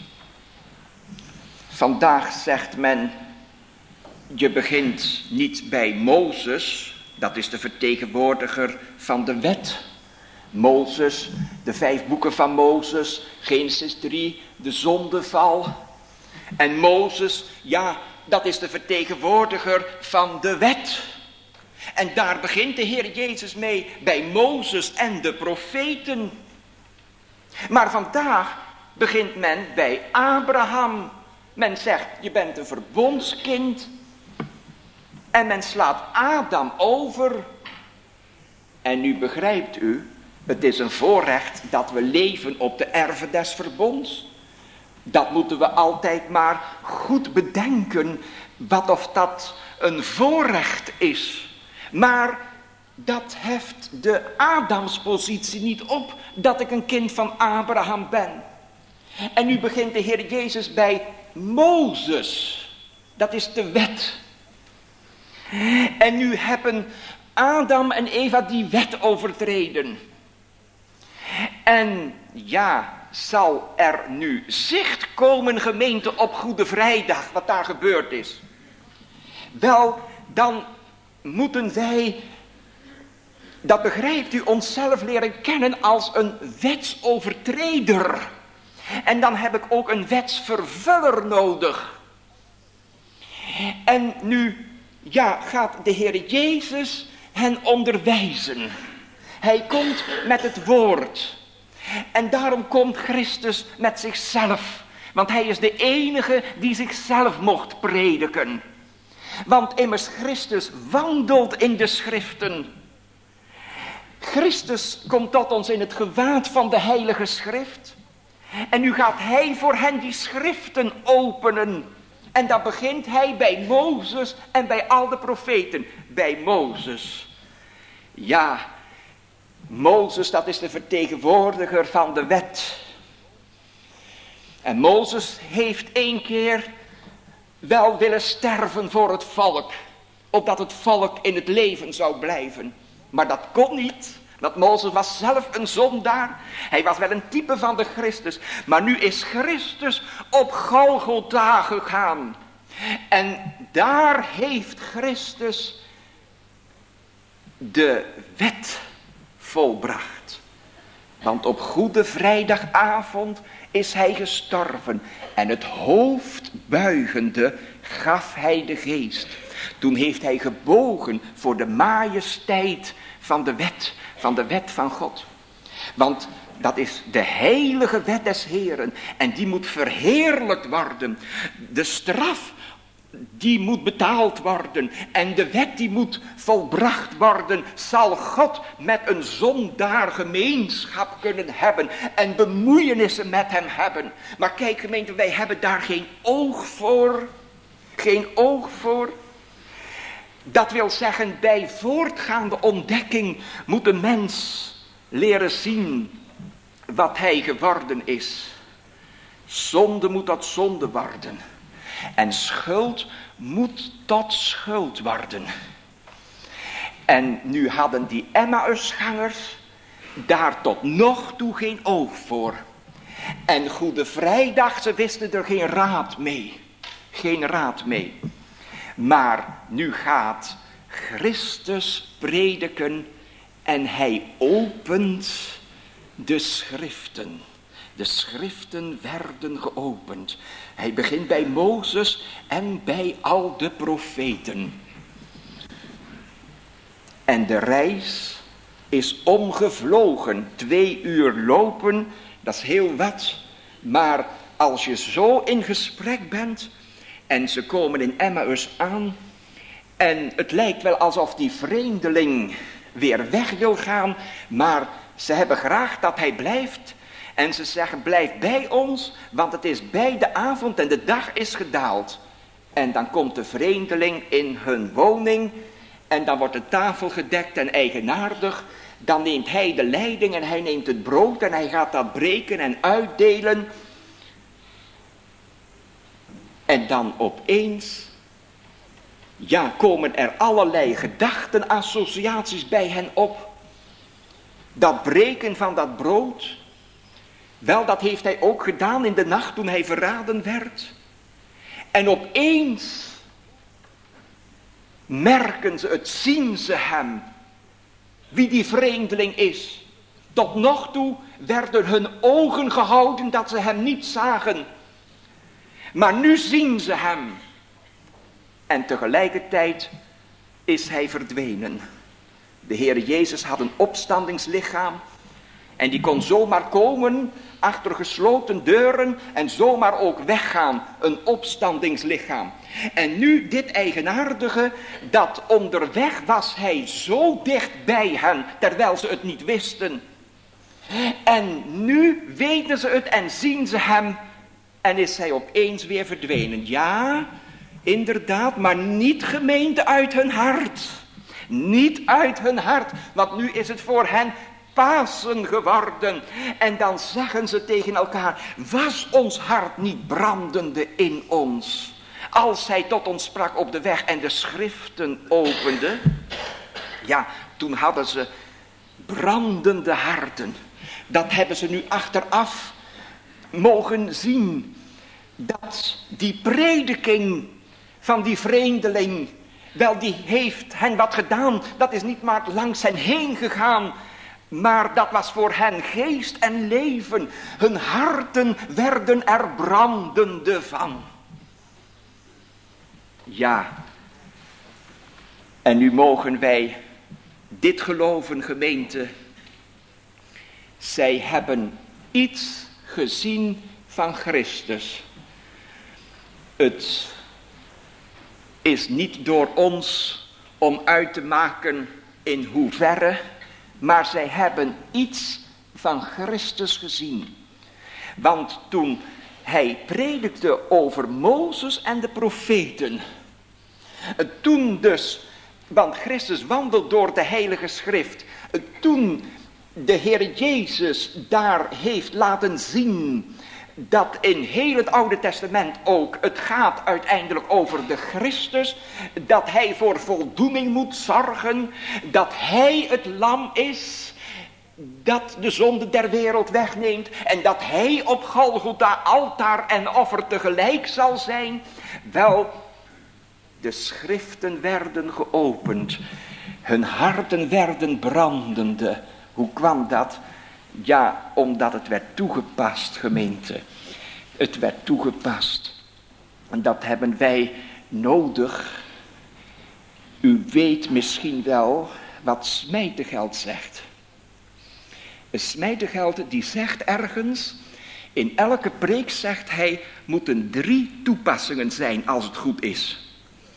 Vandaag zegt men, je begint niet bij Mozes, dat is de vertegenwoordiger van de wet. Mozes, de vijf boeken van Mozes, Genesis drie, de zondeval. En Mozes, ja, dat is de vertegenwoordiger van de wet. En daar begint de Heer Jezus mee, bij Mozes en de profeten. Maar vandaag begint men bij Abraham. Men zegt, je bent een verbondskind. En men slaat Adam over. En nu begrijpt u, het is een voorrecht dat we leven op de erven des verbonds. Dat moeten we altijd maar goed bedenken, wat of dat een voorrecht is. Maar dat heft de Adamspositie niet op, dat ik een kind van Abraham ben. En nu begint de Heer Jezus bij Mozes. Dat is de wet. En nu hebben Adam en Eva die wet overtreden. En ja, zal er nu zicht komen, gemeente, op Goede Vrijdag, wat daar gebeurd is? Wel, dan moeten wij, dat begrijpt u, onszelf leren kennen als een wetsovertreder. En dan heb ik ook een wetsvervuller nodig. En nu, ja, gaat de Heer Jezus hen onderwijzen. Hij komt met het woord. En daarom komt Christus met zichzelf. Want hij is de enige die zichzelf mocht prediken. Want immers Christus wandelt in de schriften. Christus komt tot ons in het gewaad van de heilige schrift. En nu gaat hij voor hen die schriften openen. En dan begint hij bij Mozes en bij al de profeten. Bij Mozes. Ja, Mozes, dat is de vertegenwoordiger van de wet. En Mozes heeft één keer wel willen sterven voor het volk. Opdat het volk in het leven zou blijven. Maar dat kon niet. Want Mozes was zelf een zondaar. Hij was wel een type van de Christus. Maar nu is Christus op Golgotha gegaan. En daar heeft Christus de wet volbracht. Want op Goede Vrijdagavond is hij gestorven. En het hoofd buigende gaf hij de geest. Toen heeft hij gebogen voor de majesteit van de wet. Van de wet van God. Want dat is de heilige wet des Heeren. En die moet verheerlijkt worden. De straf, die moet betaald worden. En de wet die moet volbracht worden. Zal God met een zondaar gemeenschap kunnen hebben. En bemoeienissen met hem hebben. Maar kijk gemeente, wij hebben daar geen oog voor. Geen oog voor. Dat wil zeggen, bij voortgaande ontdekking moet de mens leren zien wat hij geworden is. Zonde moet tot zonde worden. En schuld moet tot schuld worden. En nu hadden die Emmausgangers daar tot nog toe geen oog voor. En Goede Vrijdag, ze wisten er geen raad mee. Geen raad mee. Maar nu gaat Christus prediken en hij opent de schriften. De schriften werden geopend. Hij begint bij Mozes en bij al de profeten. En de reis is omgevlogen. Twee uur lopen, dat is heel wat. Maar als je zo in gesprek bent en ze komen in Emmaus aan en het lijkt wel alsof die vreemdeling weer weg wil gaan, maar ze hebben graag dat hij blijft. En ze zeggen, blijf bij ons, want het is bij de avond en de dag is gedaald. En dan komt de vreemdeling in hun woning en dan wordt de tafel gedekt en eigenaardig. Dan neemt hij de leiding en hij neemt het brood en hij gaat dat breken en uitdelen. En dan opeens, ja, komen er allerlei gedachten, associaties bij hen op. Dat breken van dat brood, wel, dat heeft hij ook gedaan in de nacht toen hij verraden werd. En opeens merken ze het, zien ze hem, wie die vreemdeling is. Tot nog toe werden hun ogen gehouden dat ze hem niet zagen. Maar nu zien ze hem. En tegelijkertijd is hij verdwenen. De Heer Jezus had een opstandingslichaam. En die kon zomaar komen achter gesloten deuren en zomaar ook weggaan. Een opstandingslichaam. En nu dit eigenaardige, dat onderweg was hij zo dicht bij hen, terwijl ze het niet wisten. En nu weten ze het en zien ze hem en is hij opeens weer verdwenen. Ja, inderdaad, maar niet gemeente uit hun hart. Niet uit hun hart, want nu is het voor hen Pasen geworden. En dan zeggen ze tegen elkaar, was ons hart niet brandende in ons, als hij tot ons sprak op de weg en de schriften opende? Ja, toen hadden ze brandende harten. Dat hebben ze nu achteraf mogen zien. Dat die prediking van die vreemdeling, wel, die heeft hen wat gedaan. Dat is niet maar langs hen heen gegaan, maar dat was voor hen geest en leven. Hun harten werden er brandende van. Ja, en nu mogen wij dit geloven, gemeente. Zij hebben iets gezien van Christus. Het is niet door ons om uit te maken in hoeverre, maar zij hebben iets van Christus gezien. Want toen hij predikte over Mozes en de profeten, toen dus, want Christus wandelt door de Heilige Schrift, toen de Heer Jezus daar heeft laten zien dat in heel het Oude Testament ook het gaat uiteindelijk over de Christus, dat hij voor voldoening moet zorgen, dat hij het lam is dat de zonde der wereld wegneemt en dat hij op Golgotha altaar en offer tegelijk zal zijn. Wel, de schriften werden geopend, hun harten werden brandende. Hoe kwam dat? Ja, omdat het werd toegepast, gemeente. Het werd toegepast. En dat hebben wij nodig. U weet misschien wel wat Smijtegeld zegt. Een Smijtegeld die zegt ergens, in elke preek zegt hij, moeten drie toepassingen zijn als het goed is.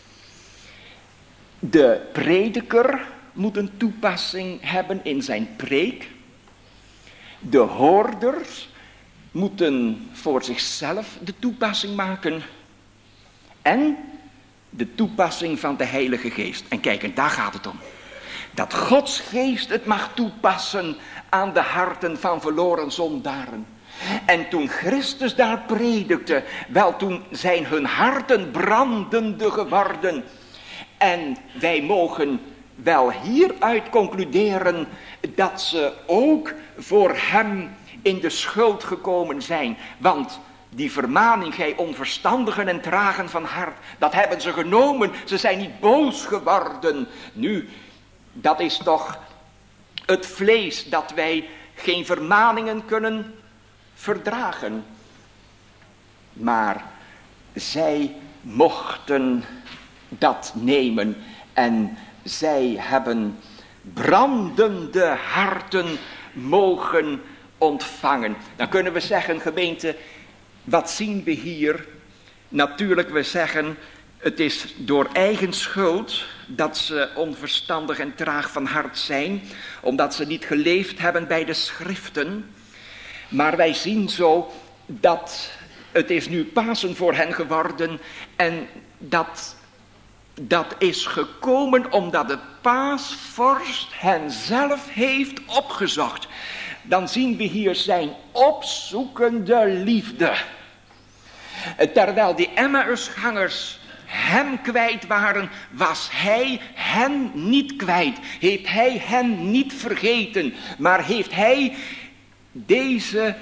De prediker moet een toepassing hebben in zijn preek. De hoorders moeten voor zichzelf de toepassing maken. En de toepassing van de Heilige Geest. En kijk, en daar gaat het om. Dat Gods Geest het mag toepassen aan de harten van verloren zondaren. En toen Christus daar predikte, wel, toen zijn hun harten brandende geworden. En wij mogen wel hieruit concluderen dat ze ook voor hem in de schuld gekomen zijn. Want die vermaning, gij onverstandigen en tragen van hart, dat hebben ze genomen. Ze zijn niet boos geworden. Nu, dat is toch het vlees dat wij geen vermaningen kunnen verdragen. Maar zij mochten dat nemen en zij hebben brandende harten mogen ontvangen. Dan kunnen we zeggen, gemeente, wat zien we hier? Natuurlijk, we zeggen, het is door eigen schuld dat ze onverstandig en traag van hart zijn, omdat ze niet geleefd hebben bij de schriften. Maar wij zien zo dat het is nu Pasen voor hen geworden en dat, dat is gekomen omdat de paasvorst hen zelf heeft opgezocht. Dan zien we hier zijn opzoekende liefde. Terwijl die Emmausgangers hem kwijt waren, was hij hen niet kwijt. Heeft hij hen niet vergeten, maar heeft hij deze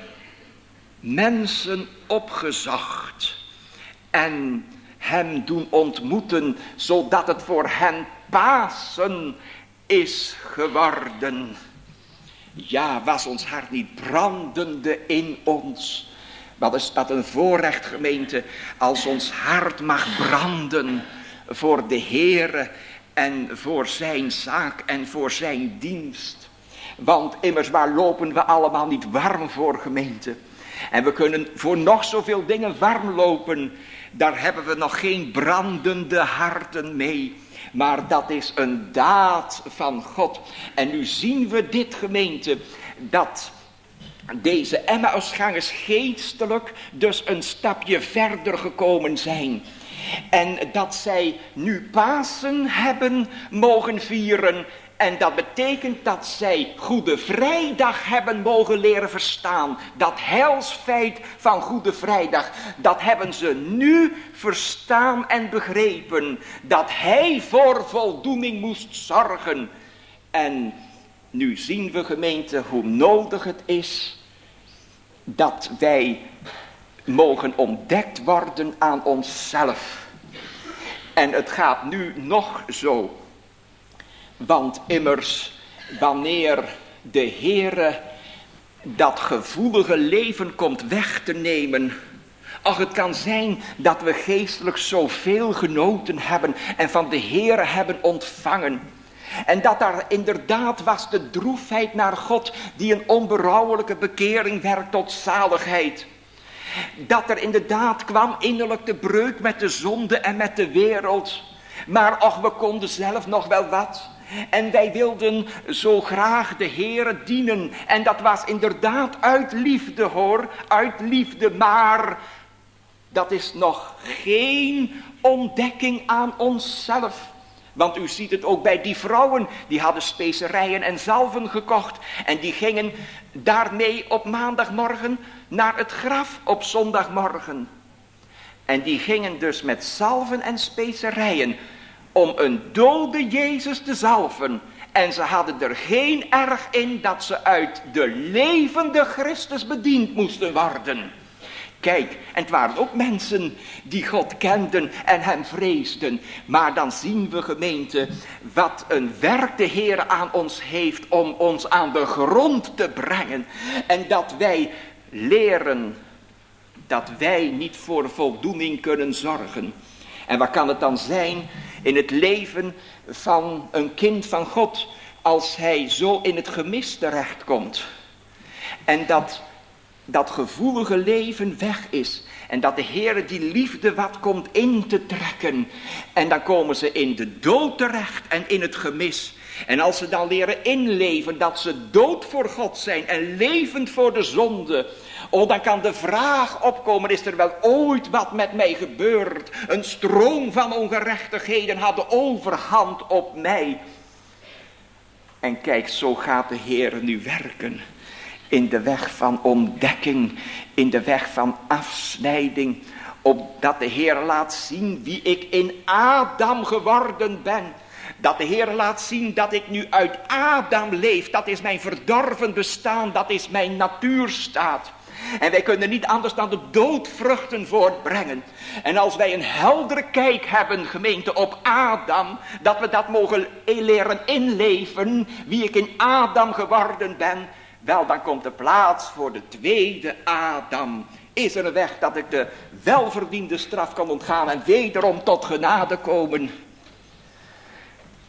mensen opgezocht en hem doen ontmoeten, zodat het voor hen Pasen is geworden. Ja, was ons hart niet brandende in ons? Wat is dat een voorrecht, gemeente, als ons hart mag branden voor de Heere en voor zijn zaak en voor zijn dienst. Want immers, waar lopen we allemaal niet warm voor, gemeente? En we kunnen voor nog zoveel dingen warm lopen, daar hebben we nog geen brandende harten mee. Maar dat is een daad van God. En nu zien we dit, gemeente, dat deze Emmausgangers geestelijk dus een stapje verder gekomen zijn. En dat zij nu Pasen hebben mogen vieren. En dat betekent dat zij Goede Vrijdag hebben mogen leren verstaan. Dat heilsfeit van Goede Vrijdag, dat hebben ze nu verstaan en begrepen. Dat hij voor voldoening moest zorgen. En nu zien we, gemeente, hoe nodig het is dat wij mogen ontdekt worden aan onszelf. En het gaat nu nog zo. Want immers, wanneer de Heere dat gevoelige leven komt weg te nemen. Ach, het kan zijn dat we geestelijk zoveel genoten hebben en van de Heere hebben ontvangen. En dat daar inderdaad was de droefheid naar God die een onberouwelijke bekering werkt tot zaligheid. Dat er inderdaad kwam innerlijk de breuk met de zonde en met de wereld. Maar ach, we konden zelf nog wel wat. En wij wilden zo graag de Heere dienen. En dat was inderdaad uit liefde, hoor. Uit liefde, maar dat is nog geen ontdekking aan onszelf. Want u ziet het ook bij die vrouwen, die hadden specerijen en zalven gekocht. En die gingen daarmee op maandagmorgen naar het graf op zondagmorgen. En die gingen dus met zalven en specerijen om een dode Jezus te zalven. En ze hadden er geen erg in dat ze uit de levende Christus bediend moesten worden. Kijk, en het waren ook mensen die God kenden en hem vreesden. Maar dan zien we, gemeente, wat een werk de Heer aan ons heeft om ons aan de grond te brengen. En dat wij leren dat wij niet voor voldoening kunnen zorgen. En wat kan het dan zijn in het leven van een kind van God als hij zo in het gemis terechtkomt. En dat dat gevoelige leven weg is. En dat de Heere die liefde wat komt in te trekken. En dan komen ze in de dood terecht en in het gemis. En als ze dan leren inleven dat ze dood voor God zijn en levend voor de zonde. Oh, dan kan de vraag opkomen, is er wel ooit wat met mij gebeurd? Een stroom van ongerechtigheden had de overhand op mij. En kijk, zo gaat de Heere nu werken. In de weg van ontdekking, in de weg van afsnijding. Opdat de Heer laat zien wie ik in Adam geworden ben. Dat de Heer laat zien dat ik nu uit Adam leef. Dat is mijn verdorven bestaan, dat is mijn natuurstaat. En wij kunnen niet anders dan de doodvruchten voortbrengen. En als wij een heldere kijk hebben, gemeente, op Adam, dat we dat mogen leren inleven, wie ik in Adam geworden ben. Wel, dan komt de plaats voor de tweede Adam. Is er een weg dat ik de welverdiende straf kan ontgaan en wederom tot genade komen.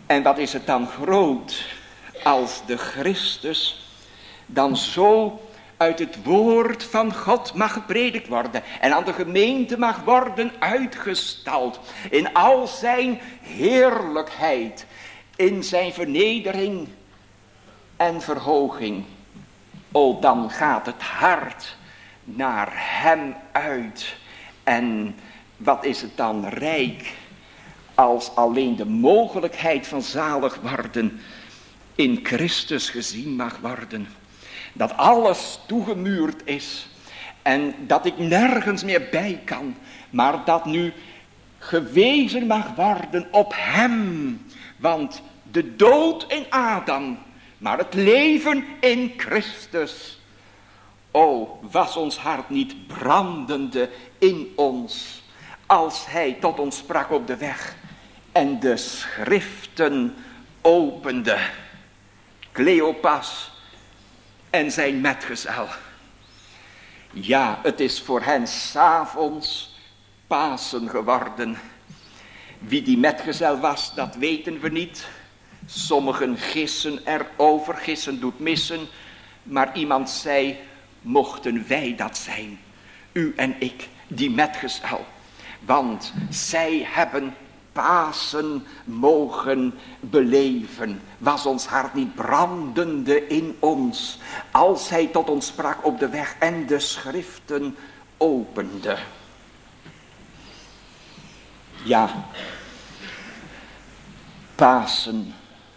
En wat is het dan groot als de Christus dan zo uit het woord van God mag gepredikt worden en aan de gemeente mag worden uitgestald in al zijn heerlijkheid, in zijn vernedering en verhoging. O, dan gaat het hart naar hem uit. En wat is het dan rijk als alleen de mogelijkheid van zalig worden in Christus gezien mag worden. Dat alles toegemuurd is en dat ik nergens meer bij kan, maar dat nu gewezen mag worden op hem. Want de dood in Adam, maar het leven in Christus. O, was ons hart niet brandende in ons, als hij tot ons sprak op de weg en de schriften opende. Cleopas en zijn metgezel. Ja, het is voor hen 's avonds Pasen geworden. Wie die metgezel was, dat weten we niet. Sommigen gissen erover, gissen doet missen. Maar iemand zei, mochten wij dat zijn, u en ik, die metgezel. Want zij hebben Pasen mogen beleven. Was ons hart niet brandende in ons, als hij tot ons sprak op de weg en de schriften opende. Ja, Pasen,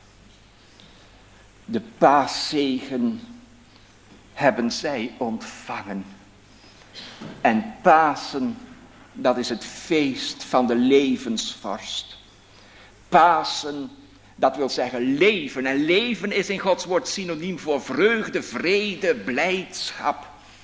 de paaszegen hebben zij ontvangen. En Pasen, dat is het feest van de levensvorst. Pasen, dat wil zeggen leven. En leven is in Gods woord synoniem voor vreugde, vrede, blijdschap.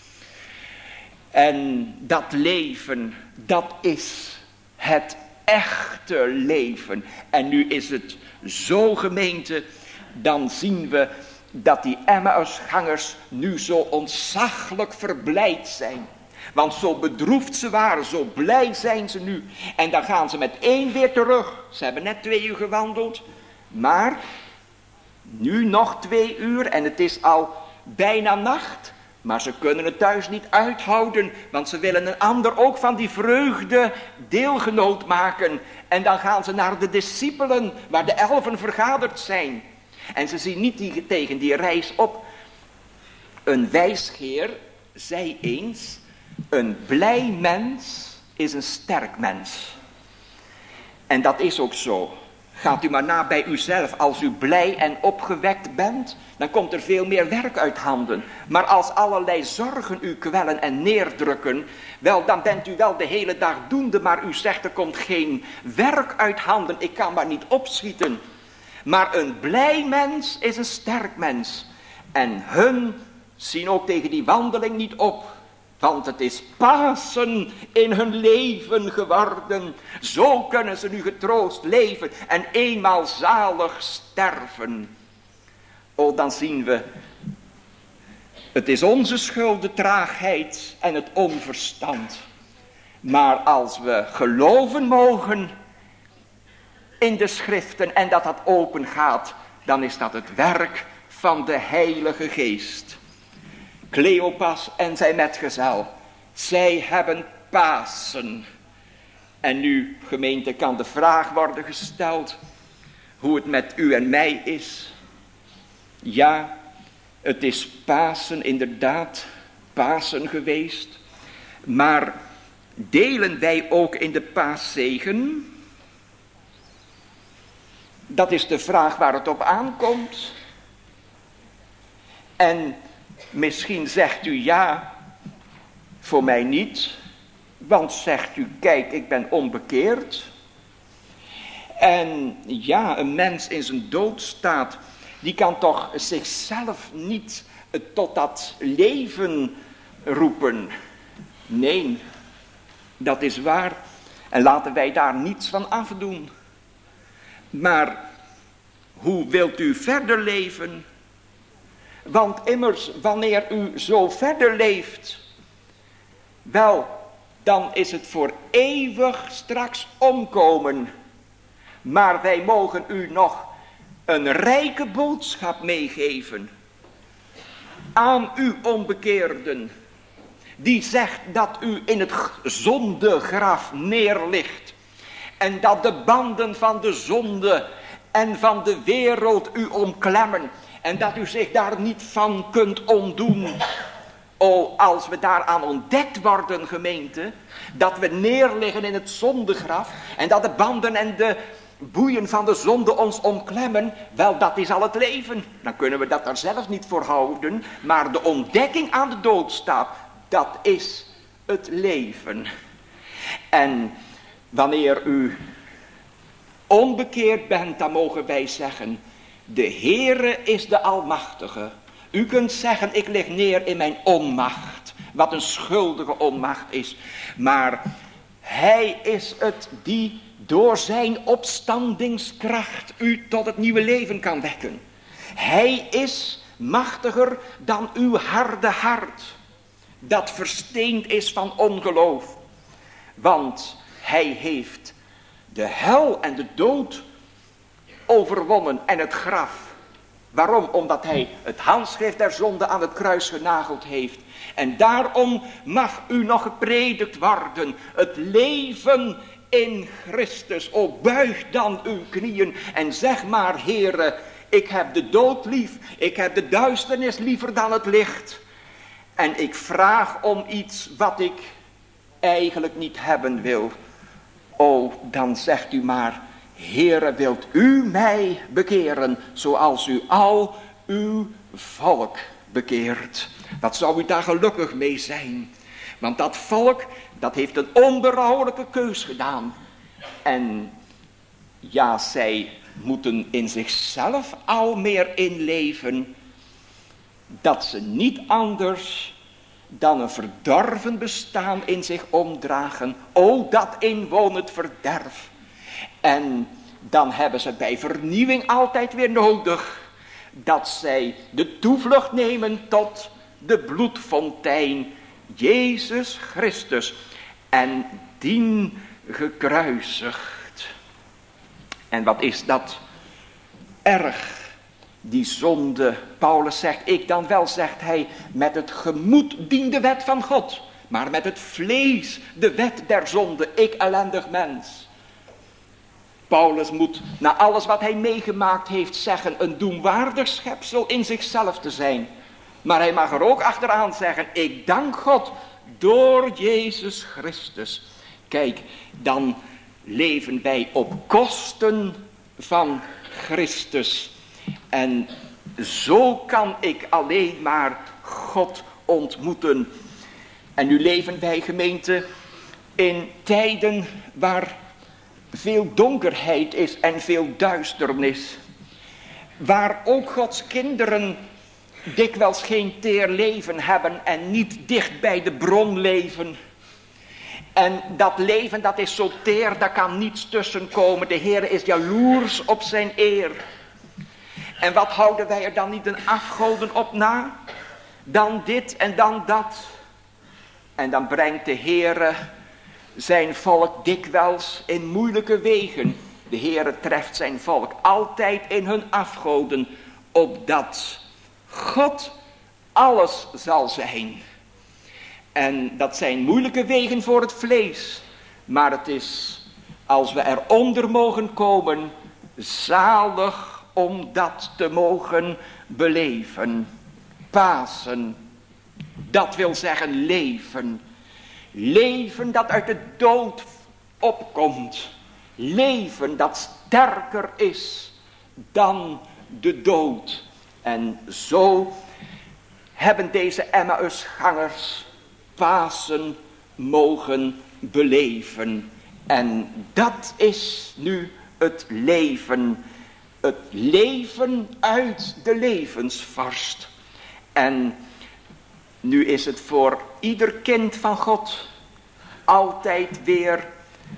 En dat leven, dat is het echte leven. En nu is het zo, gemeente, dan zien we dat die Emmausgangers nu zo ontzaglijk verblijd zijn. Want zo bedroefd ze waren, zo blij zijn ze nu. En dan gaan ze met één weer terug. Ze hebben net twee uur gewandeld. Maar nu nog twee uur en het is al bijna nacht. Maar ze kunnen het thuis niet uithouden. Want ze willen een ander ook van die vreugde deelgenoot maken. En dan gaan ze naar de discipelen waar de elfen vergaderd zijn. En ze zien niet die, tegen die reis op. Een wijsgeer zei eens, een blij mens is een sterk mens. En dat is ook zo. Gaat u maar na bij uzelf. Als u blij en opgewekt bent, dan komt er veel meer werk uit handen. Maar als allerlei zorgen u kwellen en neerdrukken, wel, dan bent u wel de hele dag doende, maar u zegt er komt geen werk uit handen. Ik kan maar niet opschieten. Maar een blij mens is een sterk mens. En hun zien ook tegen die wandeling niet op. Want het is Pasen in hun leven geworden. Zo kunnen ze nu getroost leven en eenmaal zalig sterven. O, dan zien we, het is onze schuld, de traagheid en het onverstand. Maar als we geloven mogen in de schriften en dat dat open gaat, dan is dat het werk van de Heilige Geest. Cleopas en zijn metgezel, zij hebben Pasen. En nu, gemeente, kan de vraag worden gesteld hoe het met u en mij is. Ja, het is Pasen, inderdaad, Pasen geweest. Maar delen wij ook in de paaszegen? Dat is de vraag waar het op aankomt. En misschien zegt u ja, voor mij niet. Want zegt u, kijk, ik ben onbekeerd. En ja, een mens in zijn doodstaat, die kan toch zichzelf niet tot dat leven roepen. Nee, dat is waar. En laten wij daar niets van afdoen. Maar hoe wilt u verder leven? Want immers, wanneer u zo verder leeft, wel, dan is het voor eeuwig straks omkomen. Maar wij mogen u nog een rijke boodschap meegeven aan u onbekeerden, die zegt dat u in het zondegraf neerligt en dat de banden van de zonde en van de wereld u omklemmen en dat u zich daar niet van kunt ontdoen. O, als we daaraan ontdekt worden, gemeente, dat we neerliggen in het zondegraf en dat de banden en de boeien van de zonde ons omklemmen, wel, dat is al het leven. Dan kunnen we dat daar zelf niet voor houden, maar de ontdekking aan de doodstap, dat is het leven. En wanneer u onbekeerd bent, dan mogen wij zeggen, de Heere is de Almachtige. U kunt zeggen, ik lig neer in mijn onmacht, wat een schuldige onmacht is. Maar Hij is het die door zijn opstandingskracht u tot het nieuwe leven kan wekken. Hij is machtiger dan uw harde hart, dat versteend is van ongeloof. Want Hij heeft de hel en de dood overwonnen en het graf. Waarom? Omdat Hij het handschrift der zonde aan het kruis genageld heeft. En daarom mag u nog gepredikt worden. Het leven in Christus. O, buig dan uw knieën en zeg maar, Heere, ik heb de dood lief. Ik heb de duisternis liever dan het licht. En ik vraag om iets wat ik eigenlijk niet hebben wil. O, dan zegt u maar, Heere, wilt u mij bekeren, zoals u al uw volk bekeert. Wat zou u daar gelukkig mee zijn? Want dat volk, dat heeft een onberouwelijke keus gedaan. En ja, zij moeten in zichzelf al meer inleven, dat ze niet anders dan een verdorven bestaan in zich omdragen. O, dat inwonend verderf. En dan hebben ze bij vernieuwing altijd weer nodig dat zij de toevlucht nemen tot de bloedfontein Jezus Christus en dien gekruisigd. En wat is dat erg, die zonde. Paulus zegt, ik dan wel, zegt hij, met het gemoed dien de wet van God, maar met het vlees de wet der zonde, ik ellendig mens. Paulus moet na alles wat hij meegemaakt heeft zeggen, een doemwaardig schepsel in zichzelf te zijn. Maar hij mag er ook achteraan zeggen, ik dank God door Jezus Christus. Kijk, dan leven wij op kosten van Christus. En zo kan ik alleen maar God ontmoeten. En nu leven wij, gemeente, in tijden waar veel donkerheid is en veel duisternis. Waar ook Gods kinderen dikwijls geen teer leven hebben en niet dicht bij de bron leven. En dat leven, dat is zo teer, daar kan niets tussen komen. De Heer is jaloers op zijn eer. En wat houden wij er dan niet een afgoden op na? Dan dit en dan dat. En dan brengt de Heere zijn volk dikwijls in moeilijke wegen. De Heere treft zijn volk altijd in hun afgoden, opdat God alles zal zijn. En dat zijn moeilijke wegen voor het vlees. Maar het is, als we eronder mogen komen, zalig om dat te mogen beleven. Pasen, dat wil zeggen leven. Leven dat uit de dood opkomt. Leven dat sterker is dan de dood. En zo hebben deze Emmausgangers Pasen mogen beleven. En dat is nu het leven. Het leven uit de levensvorst. En nu is het voor ieder kind van God altijd weer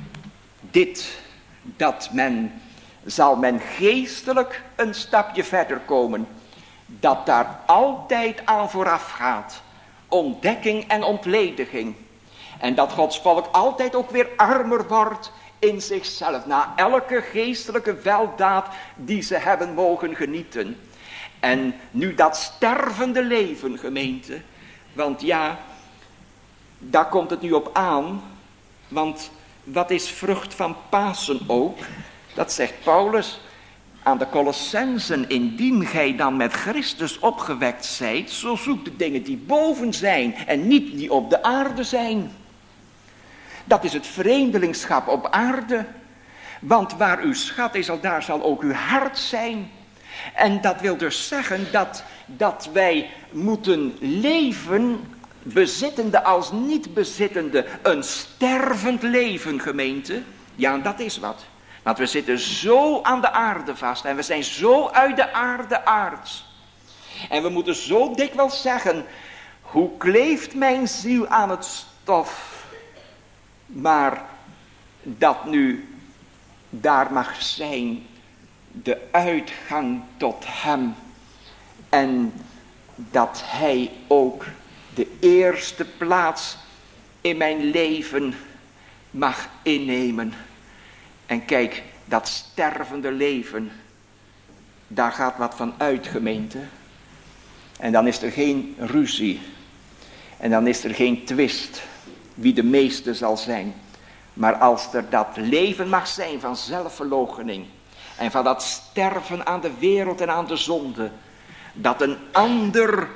dit, dat men, zal men geestelijk een stapje verder komen, dat daar altijd aan vooraf gaat, ontdekking en ontlediging. En dat Gods volk altijd ook weer armer wordt in zichzelf, na elke geestelijke weldaad die ze hebben mogen genieten. En nu dat stervende leven, gemeente, want ja, daar komt het nu op aan, want wat is vrucht van Pasen ook? Dat zegt Paulus aan de Colossensen, indien gij dan met Christus opgewekt zijt, zo zoekt de dingen die boven zijn en niet die op de aarde zijn. Dat is het vreemdelingschap op aarde, want waar uw schat is, al daar zal ook uw hart zijn. En dat wil dus zeggen dat, dat wij moeten leven, bezittende als niet bezittende, een stervend leven, gemeente. Ja, dat is wat. Want we zitten zo aan de aarde vast en we zijn zo uit de aarde aards. En we moeten zo dikwijls zeggen, hoe kleeft mijn ziel aan het stof. Maar dat nu daar mag zijn de uitgang tot hem. En dat hij ook de eerste plaats in mijn leven mag innemen. En kijk, dat stervende leven, daar gaat wat van uit, gemeente. En dan is er geen ruzie. En dan is er geen twist wie de meeste zal zijn. Maar als er dat leven mag zijn van zelfverloochening en van dat sterven aan de wereld en aan de zonde, dat een ander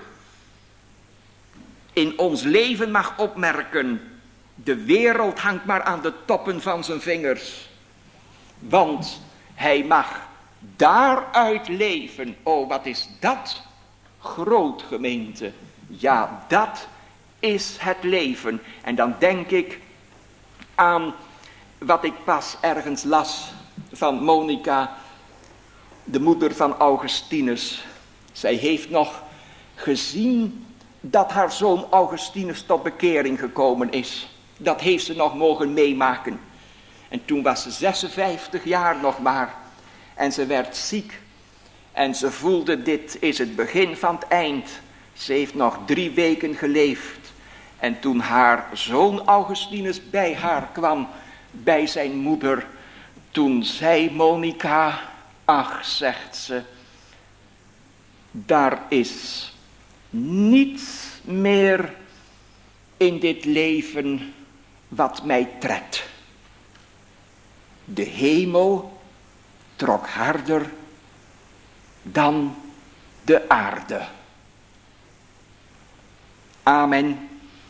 in ons leven mag opmerken, de wereld hangt maar aan de toppen van zijn vingers. Want hij mag daaruit leven. Oh, wat is dat groot, gemeente. Ja, dat is het leven. En dan denk ik aan wat ik pas ergens las van Monica, de moeder van Augustinus. Zij heeft nog gezien dat haar zoon Augustinus tot bekering gekomen is. Dat heeft ze nog mogen meemaken. En toen was ze zesenvijftig jaar nog maar. En ze werd ziek. En ze voelde, dit is het begin van het eind. Ze heeft nog drie weken geleefd. En toen haar zoon Augustinus bij haar kwam, bij zijn moeder, toen zei Monica, ach, zegt ze, daar is niets meer in dit leven wat mij trekt. De hemel trok harder dan de aarde. Amen.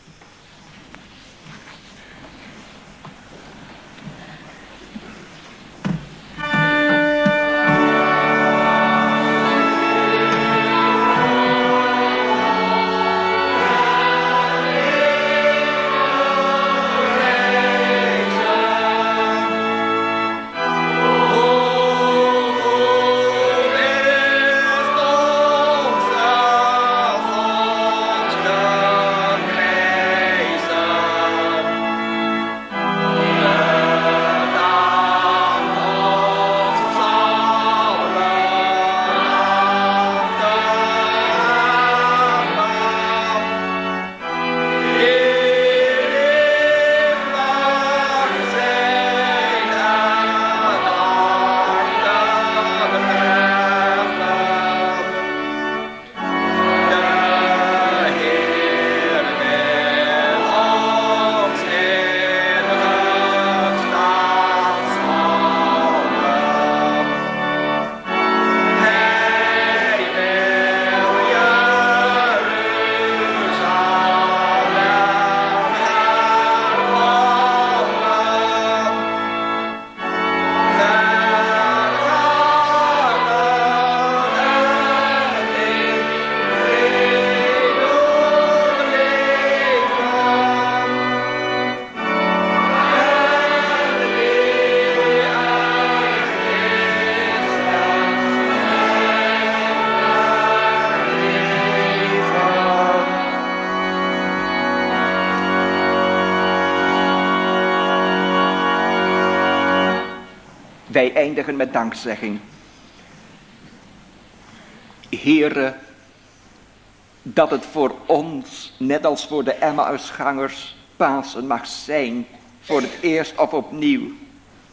Wij eindigen met dankzegging. Heere, dat het voor ons, net als voor de Emmausgangers, Pasen mag zijn, voor het eerst of opnieuw.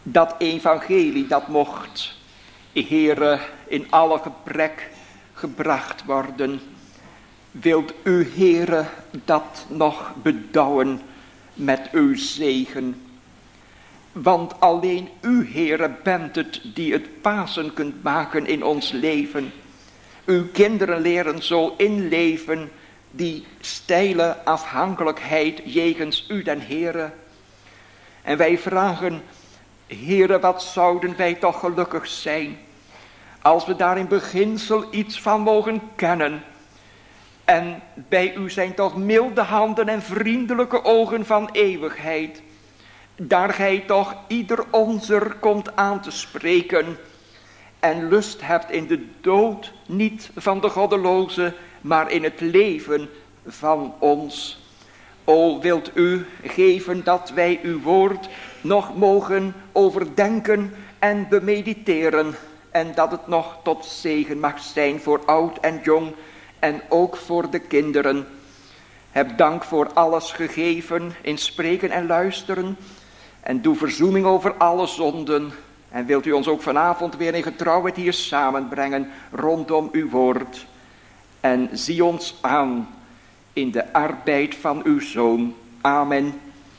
Dat evangelie dat mocht, Heere, in alle gebrek gebracht worden. Wilt u, Heere, dat nog bedouwen met uw zegen. Want alleen u, Heere, bent het die het Pasen kunt maken in ons leven. Uw kinderen leren zo inleven die steile afhankelijkheid jegens u den Heere. En wij vragen, Heere, wat zouden wij toch gelukkig zijn als we daar in beginsel iets van mogen kennen. En bij u zijn toch milde handen en vriendelijke ogen van eeuwigheid. Daar gij toch ieder onzer komt aan te spreken. En lust hebt in de dood niet van de goddeloze, maar in het leven van ons. O, wilt u geven dat wij uw woord nog mogen overdenken en bemediteren. En dat het nog tot zegen mag zijn voor oud en jong en ook voor de kinderen. Heb dank voor alles gegeven in spreken en luisteren. En doe verzoening over alle zonden. En wilt u ons ook vanavond weer in getrouwheid hier samenbrengen rondom uw woord. En zie ons aan in de arbeid van uw Zoon. Amen.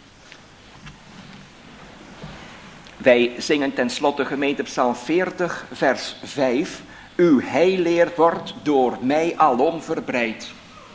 Wij zingen tenslotte gemeente Psalm veertig vers vijf. Uw heilleer wordt door mij alom verbreid.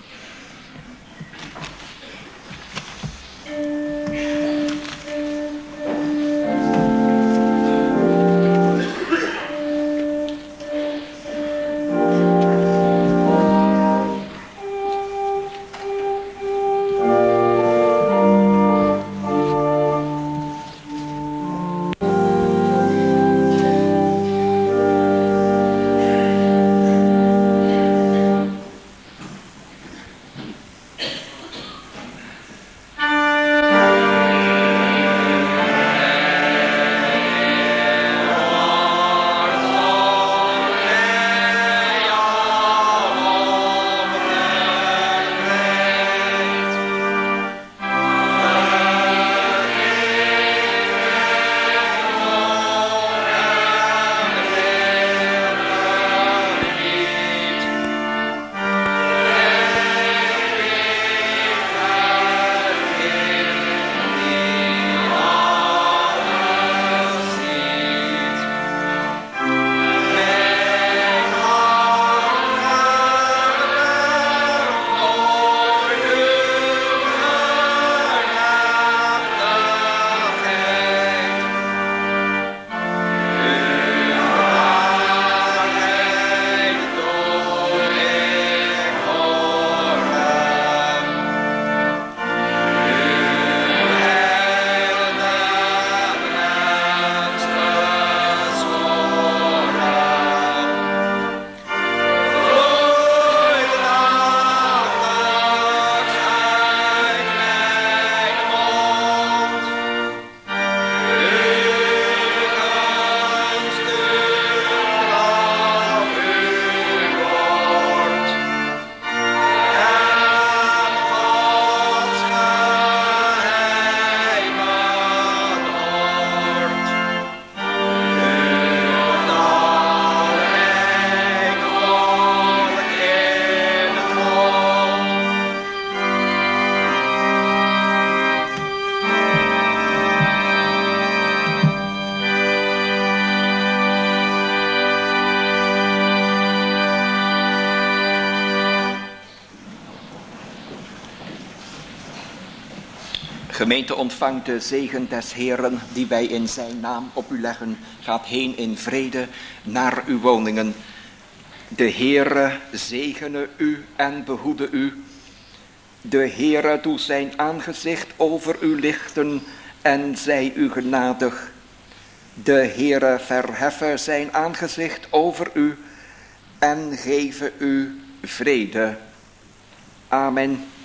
Gemeente, ontvangt de zegen des Heeren die wij in zijn naam op u leggen. Gaat heen in vrede naar uw woningen. De Heere zegene u en behoede u. De Heere doe zijn aangezicht over u lichten en zij u genadig. De Heere verheffe zijn aangezicht over u en geven u vrede. Amen.